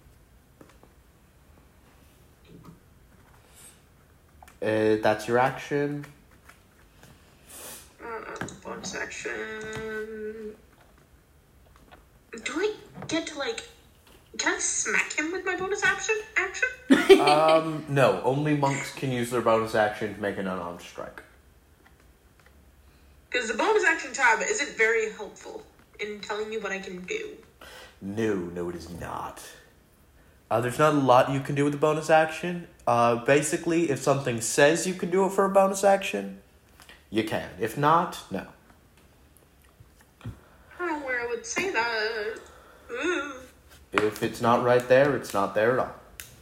That's your action. Bonus action. Do I get to, can I smack him with my bonus action? No. Only monks can use their bonus action to make an unarmed strike. Because the bonus action tab isn't very helpful in telling me what I can do. No, it is not. There's not a lot you can do with the bonus action. Basically, if something says you can do it for a bonus action, you can. If not, no. Where I would say that. Ooh. If it's not right there, it's not there at all.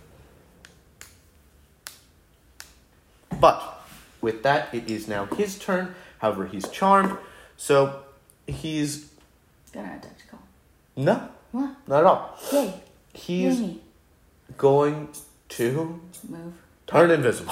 But, with that, it is now his turn. However, he's charmed, so he's... Gonna attack to call. No, What? not at all. Yay. He's Yay. going to Move. turn invisible.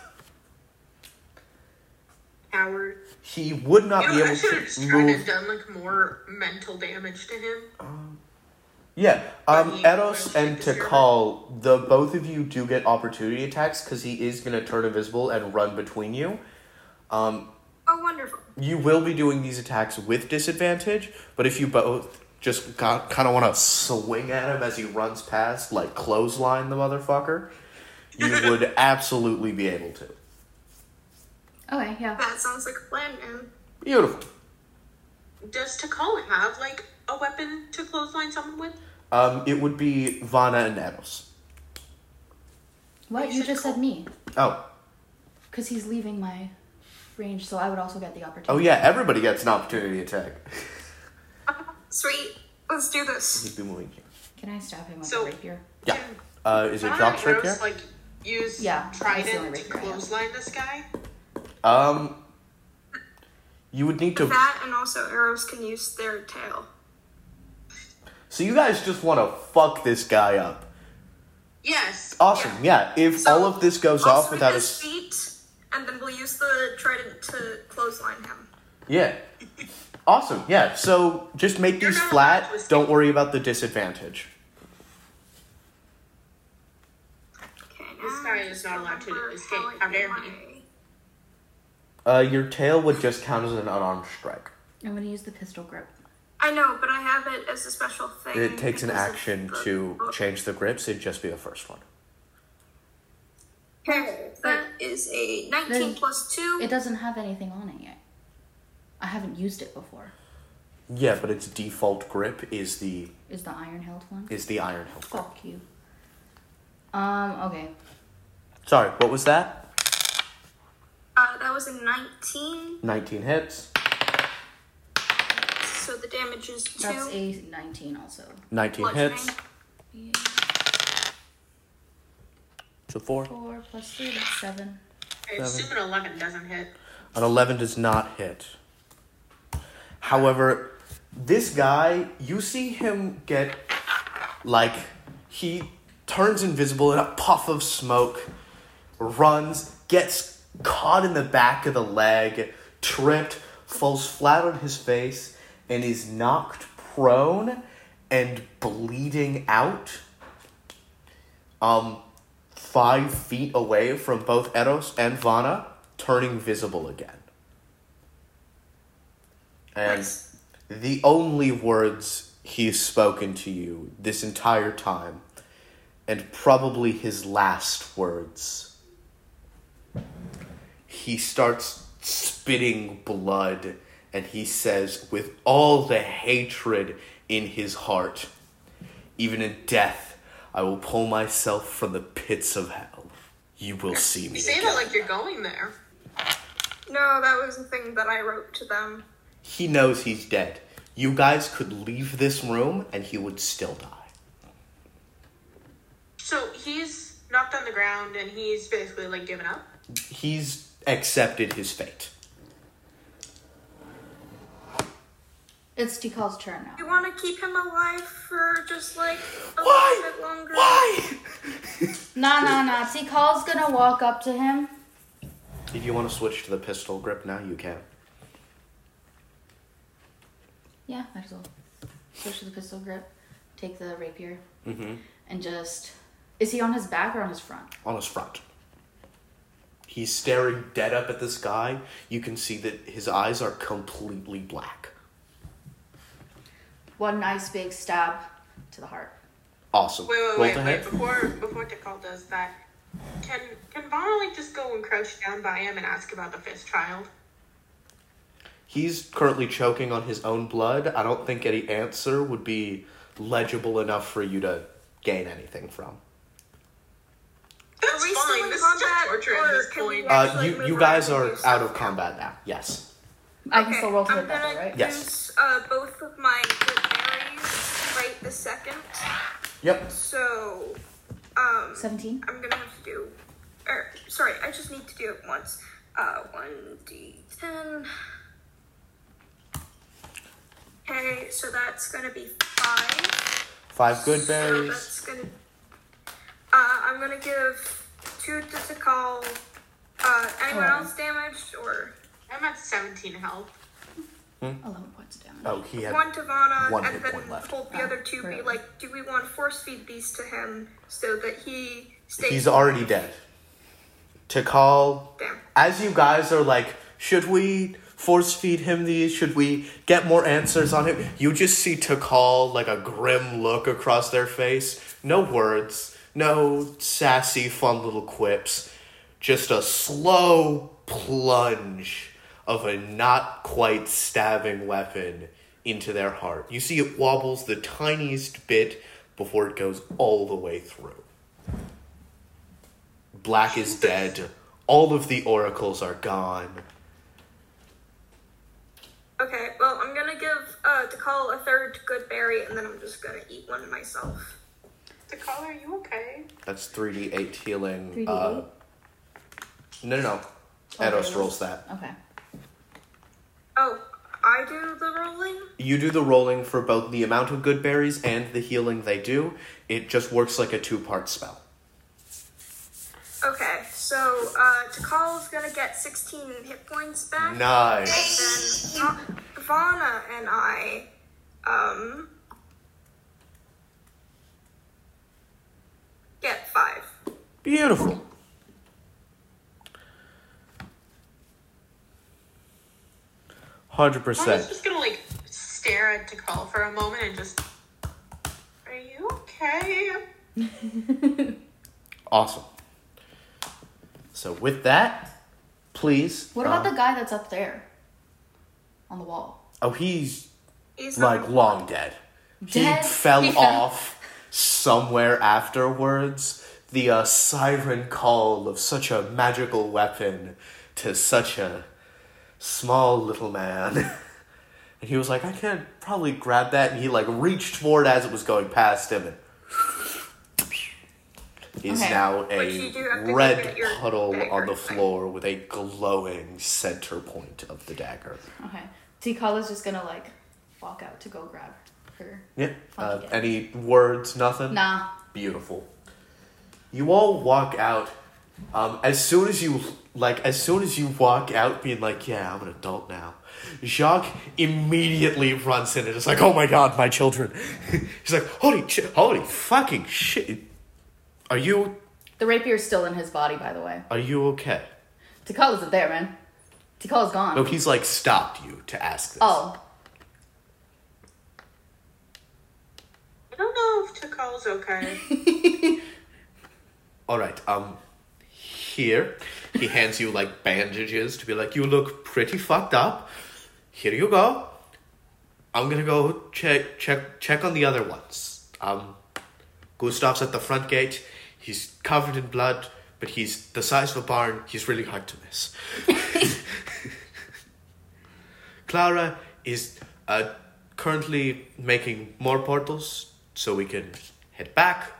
Howard. He would not be I able should have to just tried move. to done more mental damage to him. Yeah, He Eros was and Tikal, the both of you do get opportunity attacks because he is going to turn invisible and run between you. Oh, wonderful. You will be doing these attacks with disadvantage, but if you both just kind of want to swing at him as he runs past, like clothesline the motherfucker, you would absolutely be able to. Okay, yeah. That sounds like a plan, man. Beautiful. Does Tikal have, a weapon to clothesline someone with? It would be Vana and Eros. What? You just said me. Oh. Because he's leaving my range, so I would also get the opportunity. Oh yeah, everybody gets an opportunity attack. Sweet. Let's do this. He'd be moving here. Can I stab him with So- a rapier? Yeah. Is it Vana Jock and Trick here? Eros, use Yeah, that's the only Trident to rapier I have. clothesline this guy? You would need to... That and also arrows can use their tail. So you guys just want to fuck this guy up. Yes. Awesome, yeah. If So, all of this goes I'll off sweep without his a... feet, and then we'll use the trident to clothesline him. Yeah. Awesome, yeah. So just make You're these not flat. allowed to escape. Don't worry about the disadvantage. Okay, This now guy I is just not allowed to remember escape. I How dare do he. Your tail would just count as an unarmed strike. I'm gonna use the pistol grip. I know, but I have it as a special thing. It takes an because of action the- to change the grips. It'd just be the first one. Okay, that is a 19 Then- plus 2. It doesn't have anything on it yet. I haven't used it before. Yeah, but its default grip is the Is the iron hilt one? iron hilt grip. Fuck you. Okay. Sorry, what was that? That was a 19, 19 hits. so the damage is 2. That's a 19 also. 19 Bludgeoning. hits. So 4. 4 plus 3, that's 7. I assume an 11 doesn't hit. An 11 does not hit. However, this guy, you see him get, he turns invisible in a puff of smoke, runs, gets caught in the back of the leg, tripped, falls flat on his face, and is knocked prone and bleeding out. 5 feet away from both Eros and Vana, turning visible again. And Nice. the only words he's spoken to you this entire time, and probably his last words, he starts spitting blood, and he says, with all the hatred in his heart, even in death, I will pull myself from the pits of hell. You will see me You say again. that like you're going there. No, that was the thing that I wrote to them. He knows he's dead. You guys could leave this room, and he would still die. So he's knocked on the ground and he's basically like given up. He's accepted his fate. It's Tikal's turn now. You want to keep him alive for just like a Why? little bit longer? Why? Nah. Tikal's gonna walk up to him. If you want to switch to the pistol grip now, you can. Yeah, might as well. Switch to the pistol grip. Take the rapier. Mm-hmm. And just... Is he on his back or on his front? On his front. He's staring dead up at the sky. You can see that his eyes are completely black. One nice big stab to the heart. Awesome. Roll Wait. to hit. Before Tikal does that, can Vana like just go and crouch down by him and ask about the fifth child? He's currently choking on his own blood. I don't think any answer would be legible enough for you to gain anything from. That's we still fine. in This is just combat, torture at or this can we point. actually You move guys around are and do out stuff of now? combat now. Yes. I can still roll to hit I'm that gonna though, right? Yes. use both of my good berries right this second. Yep. So, 17? I'm gonna have to do. Sorry, I just need to do it once. 1d10. Okay, so that's gonna be 5. 5 good So berries. that's gonna. I'm gonna give 2 to Tikal. Anyone Oh. else damaged or I'm at 17 health. 11 points down. Oh, he had 1 to Vana, one and hit then point left. hold the other 2 be right. like, do we want to force feed these to him so that he stays? He's already dead. Tikal, Damn. as you guys are like, should we force feed him these? Should we get more answers on him? You just see Tikal, like a grim look across their face. No words, no sassy, fun little quips. Just a slow plunge of a not quite stabbing weapon into their heart. You see it wobbles the tiniest bit before it goes all the way through. Black is dead. All of the oracles are gone. Okay, well, I'm gonna give Tikal a third good berry, and then I'm just gonna eat one myself. Tikal, are you okay? That's 3d8 healing. 3d8? No. Edos rolls that. Okay. Oh, I do the rolling? You do the rolling for both the amount of good berries and the healing they do. It just works like a 2-part spell. Okay, so Tikal's gonna get 16 hit points back. Nice. And then Vana and I, get 5. Beautiful. I'm 100%. just gonna like stare at Tikal for a moment and just. Are you okay? Awesome. So with that, please. What about the guy that's up there? On the wall. Oh, he's He's like long dead. Dead? He fell Yeah. off somewhere afterwards. The siren call of such a magical weapon to such a small little man. And he was like, I can't probably grab that. And he like reached for it as it was going past him. And he's Okay. now But you do have a to red get your puddle dagger on the thing. floor with a glowing center point of the dagger. Okay. Tikal is just gonna like walk out to go grab her. Yeah. Funky dagger. Any words? Nothing? Nah. Beautiful. You all walk out. As soon as you walk out, being like, "Yeah, I'm an adult now," Jacques immediately runs in and is like, "Oh my God, my children!" He's like, "Holy fucking shit! Are you The rapier's still in his body, by the way. okay?" Tikal isn't there, man. Tikal's gone. No, he's like stopped you to ask this. Oh. I don't know if Tikal's okay. All right. here. He hands you like bandages to be like, you look pretty fucked up. Here you go. I'm gonna go check on the other ones. Gustav's at the front gate. He's covered in blood, but he's the size of a barn. He's really hard to miss. Clara is currently making more portals so we can head back,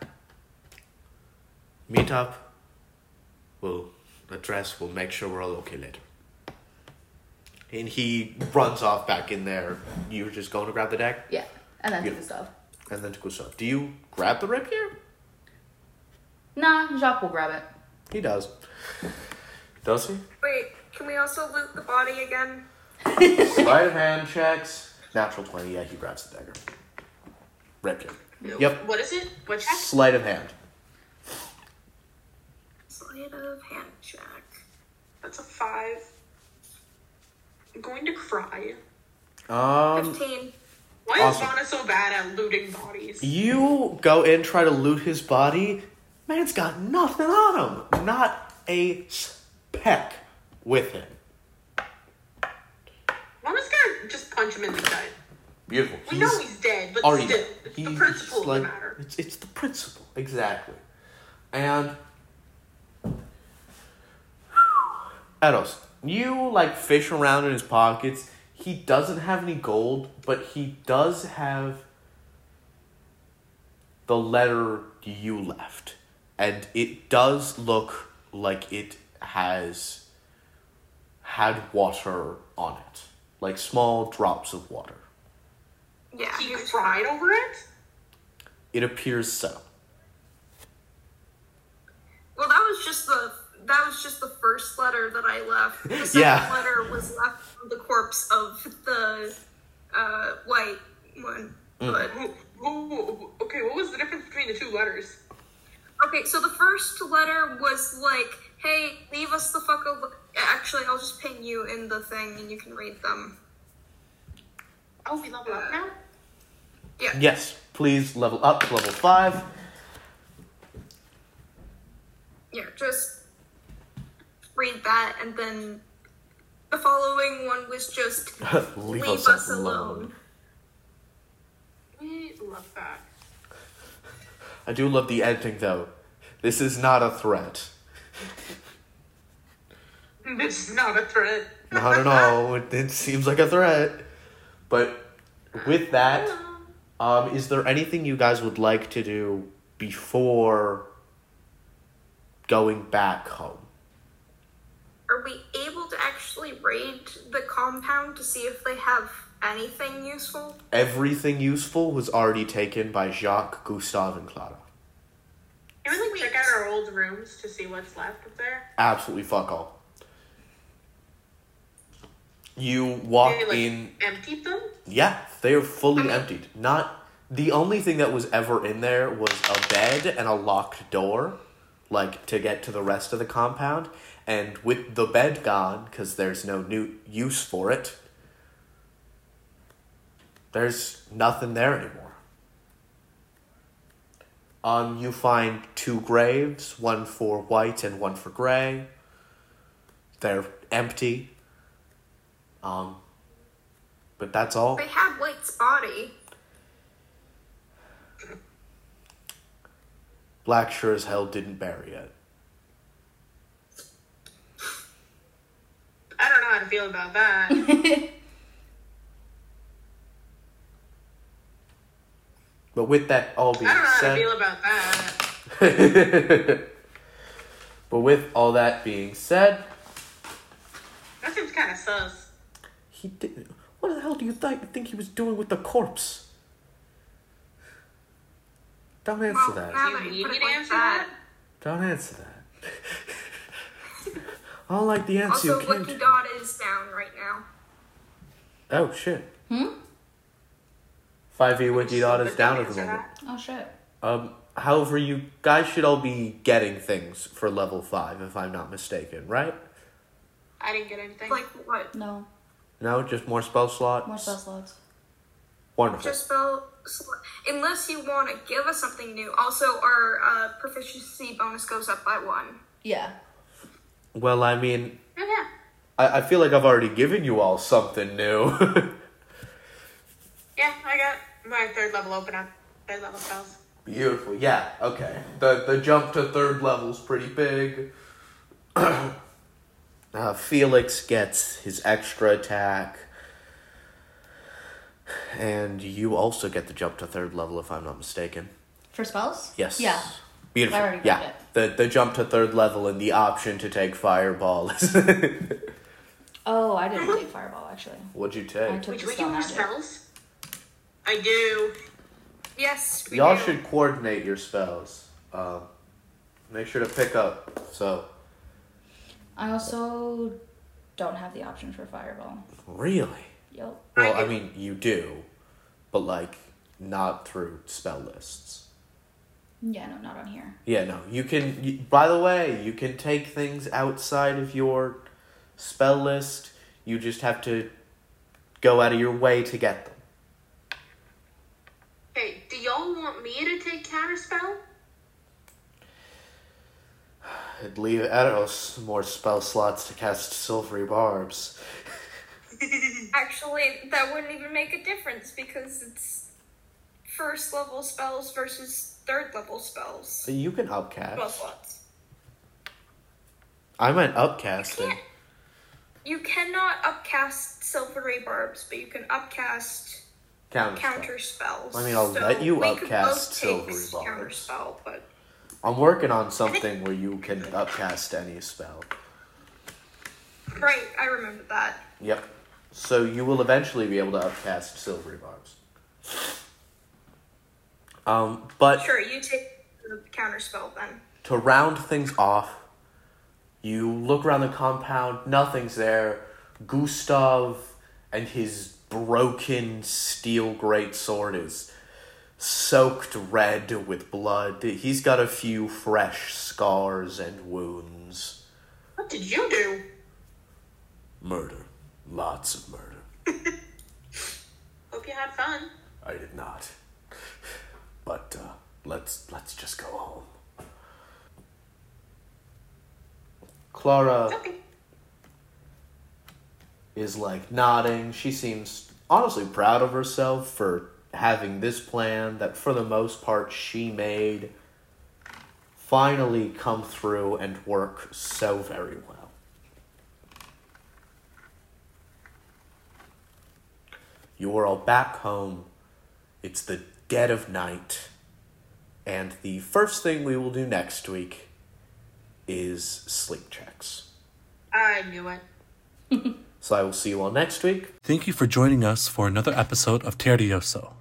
meet up. We'll address, we'll make sure we're all okay later. And he runs off back in there. You're just going to grab the deck? Yeah, and then to Beautiful. Gustav. And then to Gustav. Do you grab the rapier? Nah, Jacques will grab it. He does. Does he? Wait, can we also loot the body again? Sleight of hand checks. Natural 20, yeah, he grabs the dagger. Rapier. Yep. What is it? What check? Sleight of hand. Sleight of hand check. That's a 5. I'm going to cry. 15. Why Awesome. is Vana so bad at looting bodies? You go in, try to loot his body. Man's got nothing on him. Not a speck with him. Vana's gonna just punch him in the gut. Beautiful. We know he's dead, but already still, dead. it's the He's principle like, of the matter. It's the principle, exactly. And Eros, you like fish around in his pockets. He doesn't have any gold, but he does have the letter you left. And it does look like it has had water on it. Like small drops of water. Yeah. He cried over it? It appears so. Well, that was just the first letter that I left. The second Yeah. letter was left from the corpse of the white one. But Okay, what was the difference between the two letters? okay, so the first letter was like, "Hey, leave us the fuck alone." Actually, I'll just ping you in the thing and you can read them. Oh, we level up now? Yeah. Yes, please level up to level 5. Yeah, just read that, and then the following one was just Leave leave us us alone. alone. We love that. I do love the ending though. This is not a threat. This is not a threat. No. It seems like a threat. But with that, is there anything you guys would like to do before going back home? Are we able to actually raid the compound to see if they have anything useful? Everything useful was already taken by Jacques, Gustave, and Clara. Can we like check out our old rooms to see what's left up there? Absolutely fuck all. You walk Maybe, like, in. empty them? Yeah, they are fully emptied. Not the only thing that was ever in there was a bed and a locked door, like to get to the rest of the compound. And with the bed gone, because there's no new use for it, there's nothing there anymore. You find 2 graves, one for white and one for gray. They're empty. But that's all. They had White's body. Black sure as hell didn't bury it. I don't know how to feel about that. But with that all being I don't know how to said, feel about that. but with all that being said, That seems kind of sus. he did. What the hell do you think he was doing with the corpse? Don't answer Well, that. now Do that you you need put me it to like answer that. Don't answer that. I don't like the answer Also, you can't. Wikidot is down right now. Oh shit. 5e Wikidot is down at the Answer moment. that? Oh shit. However, you guys should all be getting things for level 5, if I'm not mistaken, right? I didn't get anything. Like what? No. No, just more spell slots? More spell slots. Wonderful. Just spell. Unless you want to give us something new. Also, our proficiency bonus goes up by 1. Yeah. Well, I mean, Oh, yeah. I feel like I've already given you all something new. Yeah, I got my 3rd level open up. 3rd level spells. Beautiful. Yeah, okay. The jump to 3rd level's pretty big. Felix gets his extra attack. And you also get the jump to 3rd level, if I'm not mistaken. For spells? Yes. Yeah. Beautiful. I already got yeah. The jump to 3rd level and the option to take Fireball. Oh, I didn't take Fireball, actually. What'd you I take? took Wait, the do we spell get more magic. spells? I do. Yes, we Y'all do. should coordinate your spells. Make sure to pick up. So, I also don't have the option for Fireball. really? Yep. Well, I I do. mean, you do, but like not through spell lists. Yeah, no, not on here. Yeah, no. You can. By the way, you can take things outside of your spell list. You just have to go out of your way to get them. Hey, do y'all want me to take Counterspell? It'd leave Eros more spell slots to cast Silvery Barbs. Actually, that wouldn't even make a difference because it's 1st level spells versus 3rd level spells. So you can upcast. Spell slots. I meant upcasting. Can't. You cannot upcast Silvery Barbs, but you can upcast counter spells. I mean, I'll let you we could upcast both Silvery take Barbs. counter spell, but I'm working on something where you can upcast any spell. right, I remember that. Yep. So you will eventually be able to upcast Silvery Barbs. But Sure, you take the counter spell then. to round things off, you look around the compound, nothing's there. Gustav and his broken steel greatsword is soaked red with blood. He's got a few fresh scars and wounds. What did you do? Murder. Lots of murder. Hope you had fun. I did not. But let's just go home. Clara Okay. is like nodding. She seems honestly proud of herself for having this plan that for the most part she made finally come through and work so very well. You are all back home. It's the dead of night. And the first thing we will do next week is sleep checks. I knew it. So I will see you all next week. Thank you for joining us for another episode of Terdioso.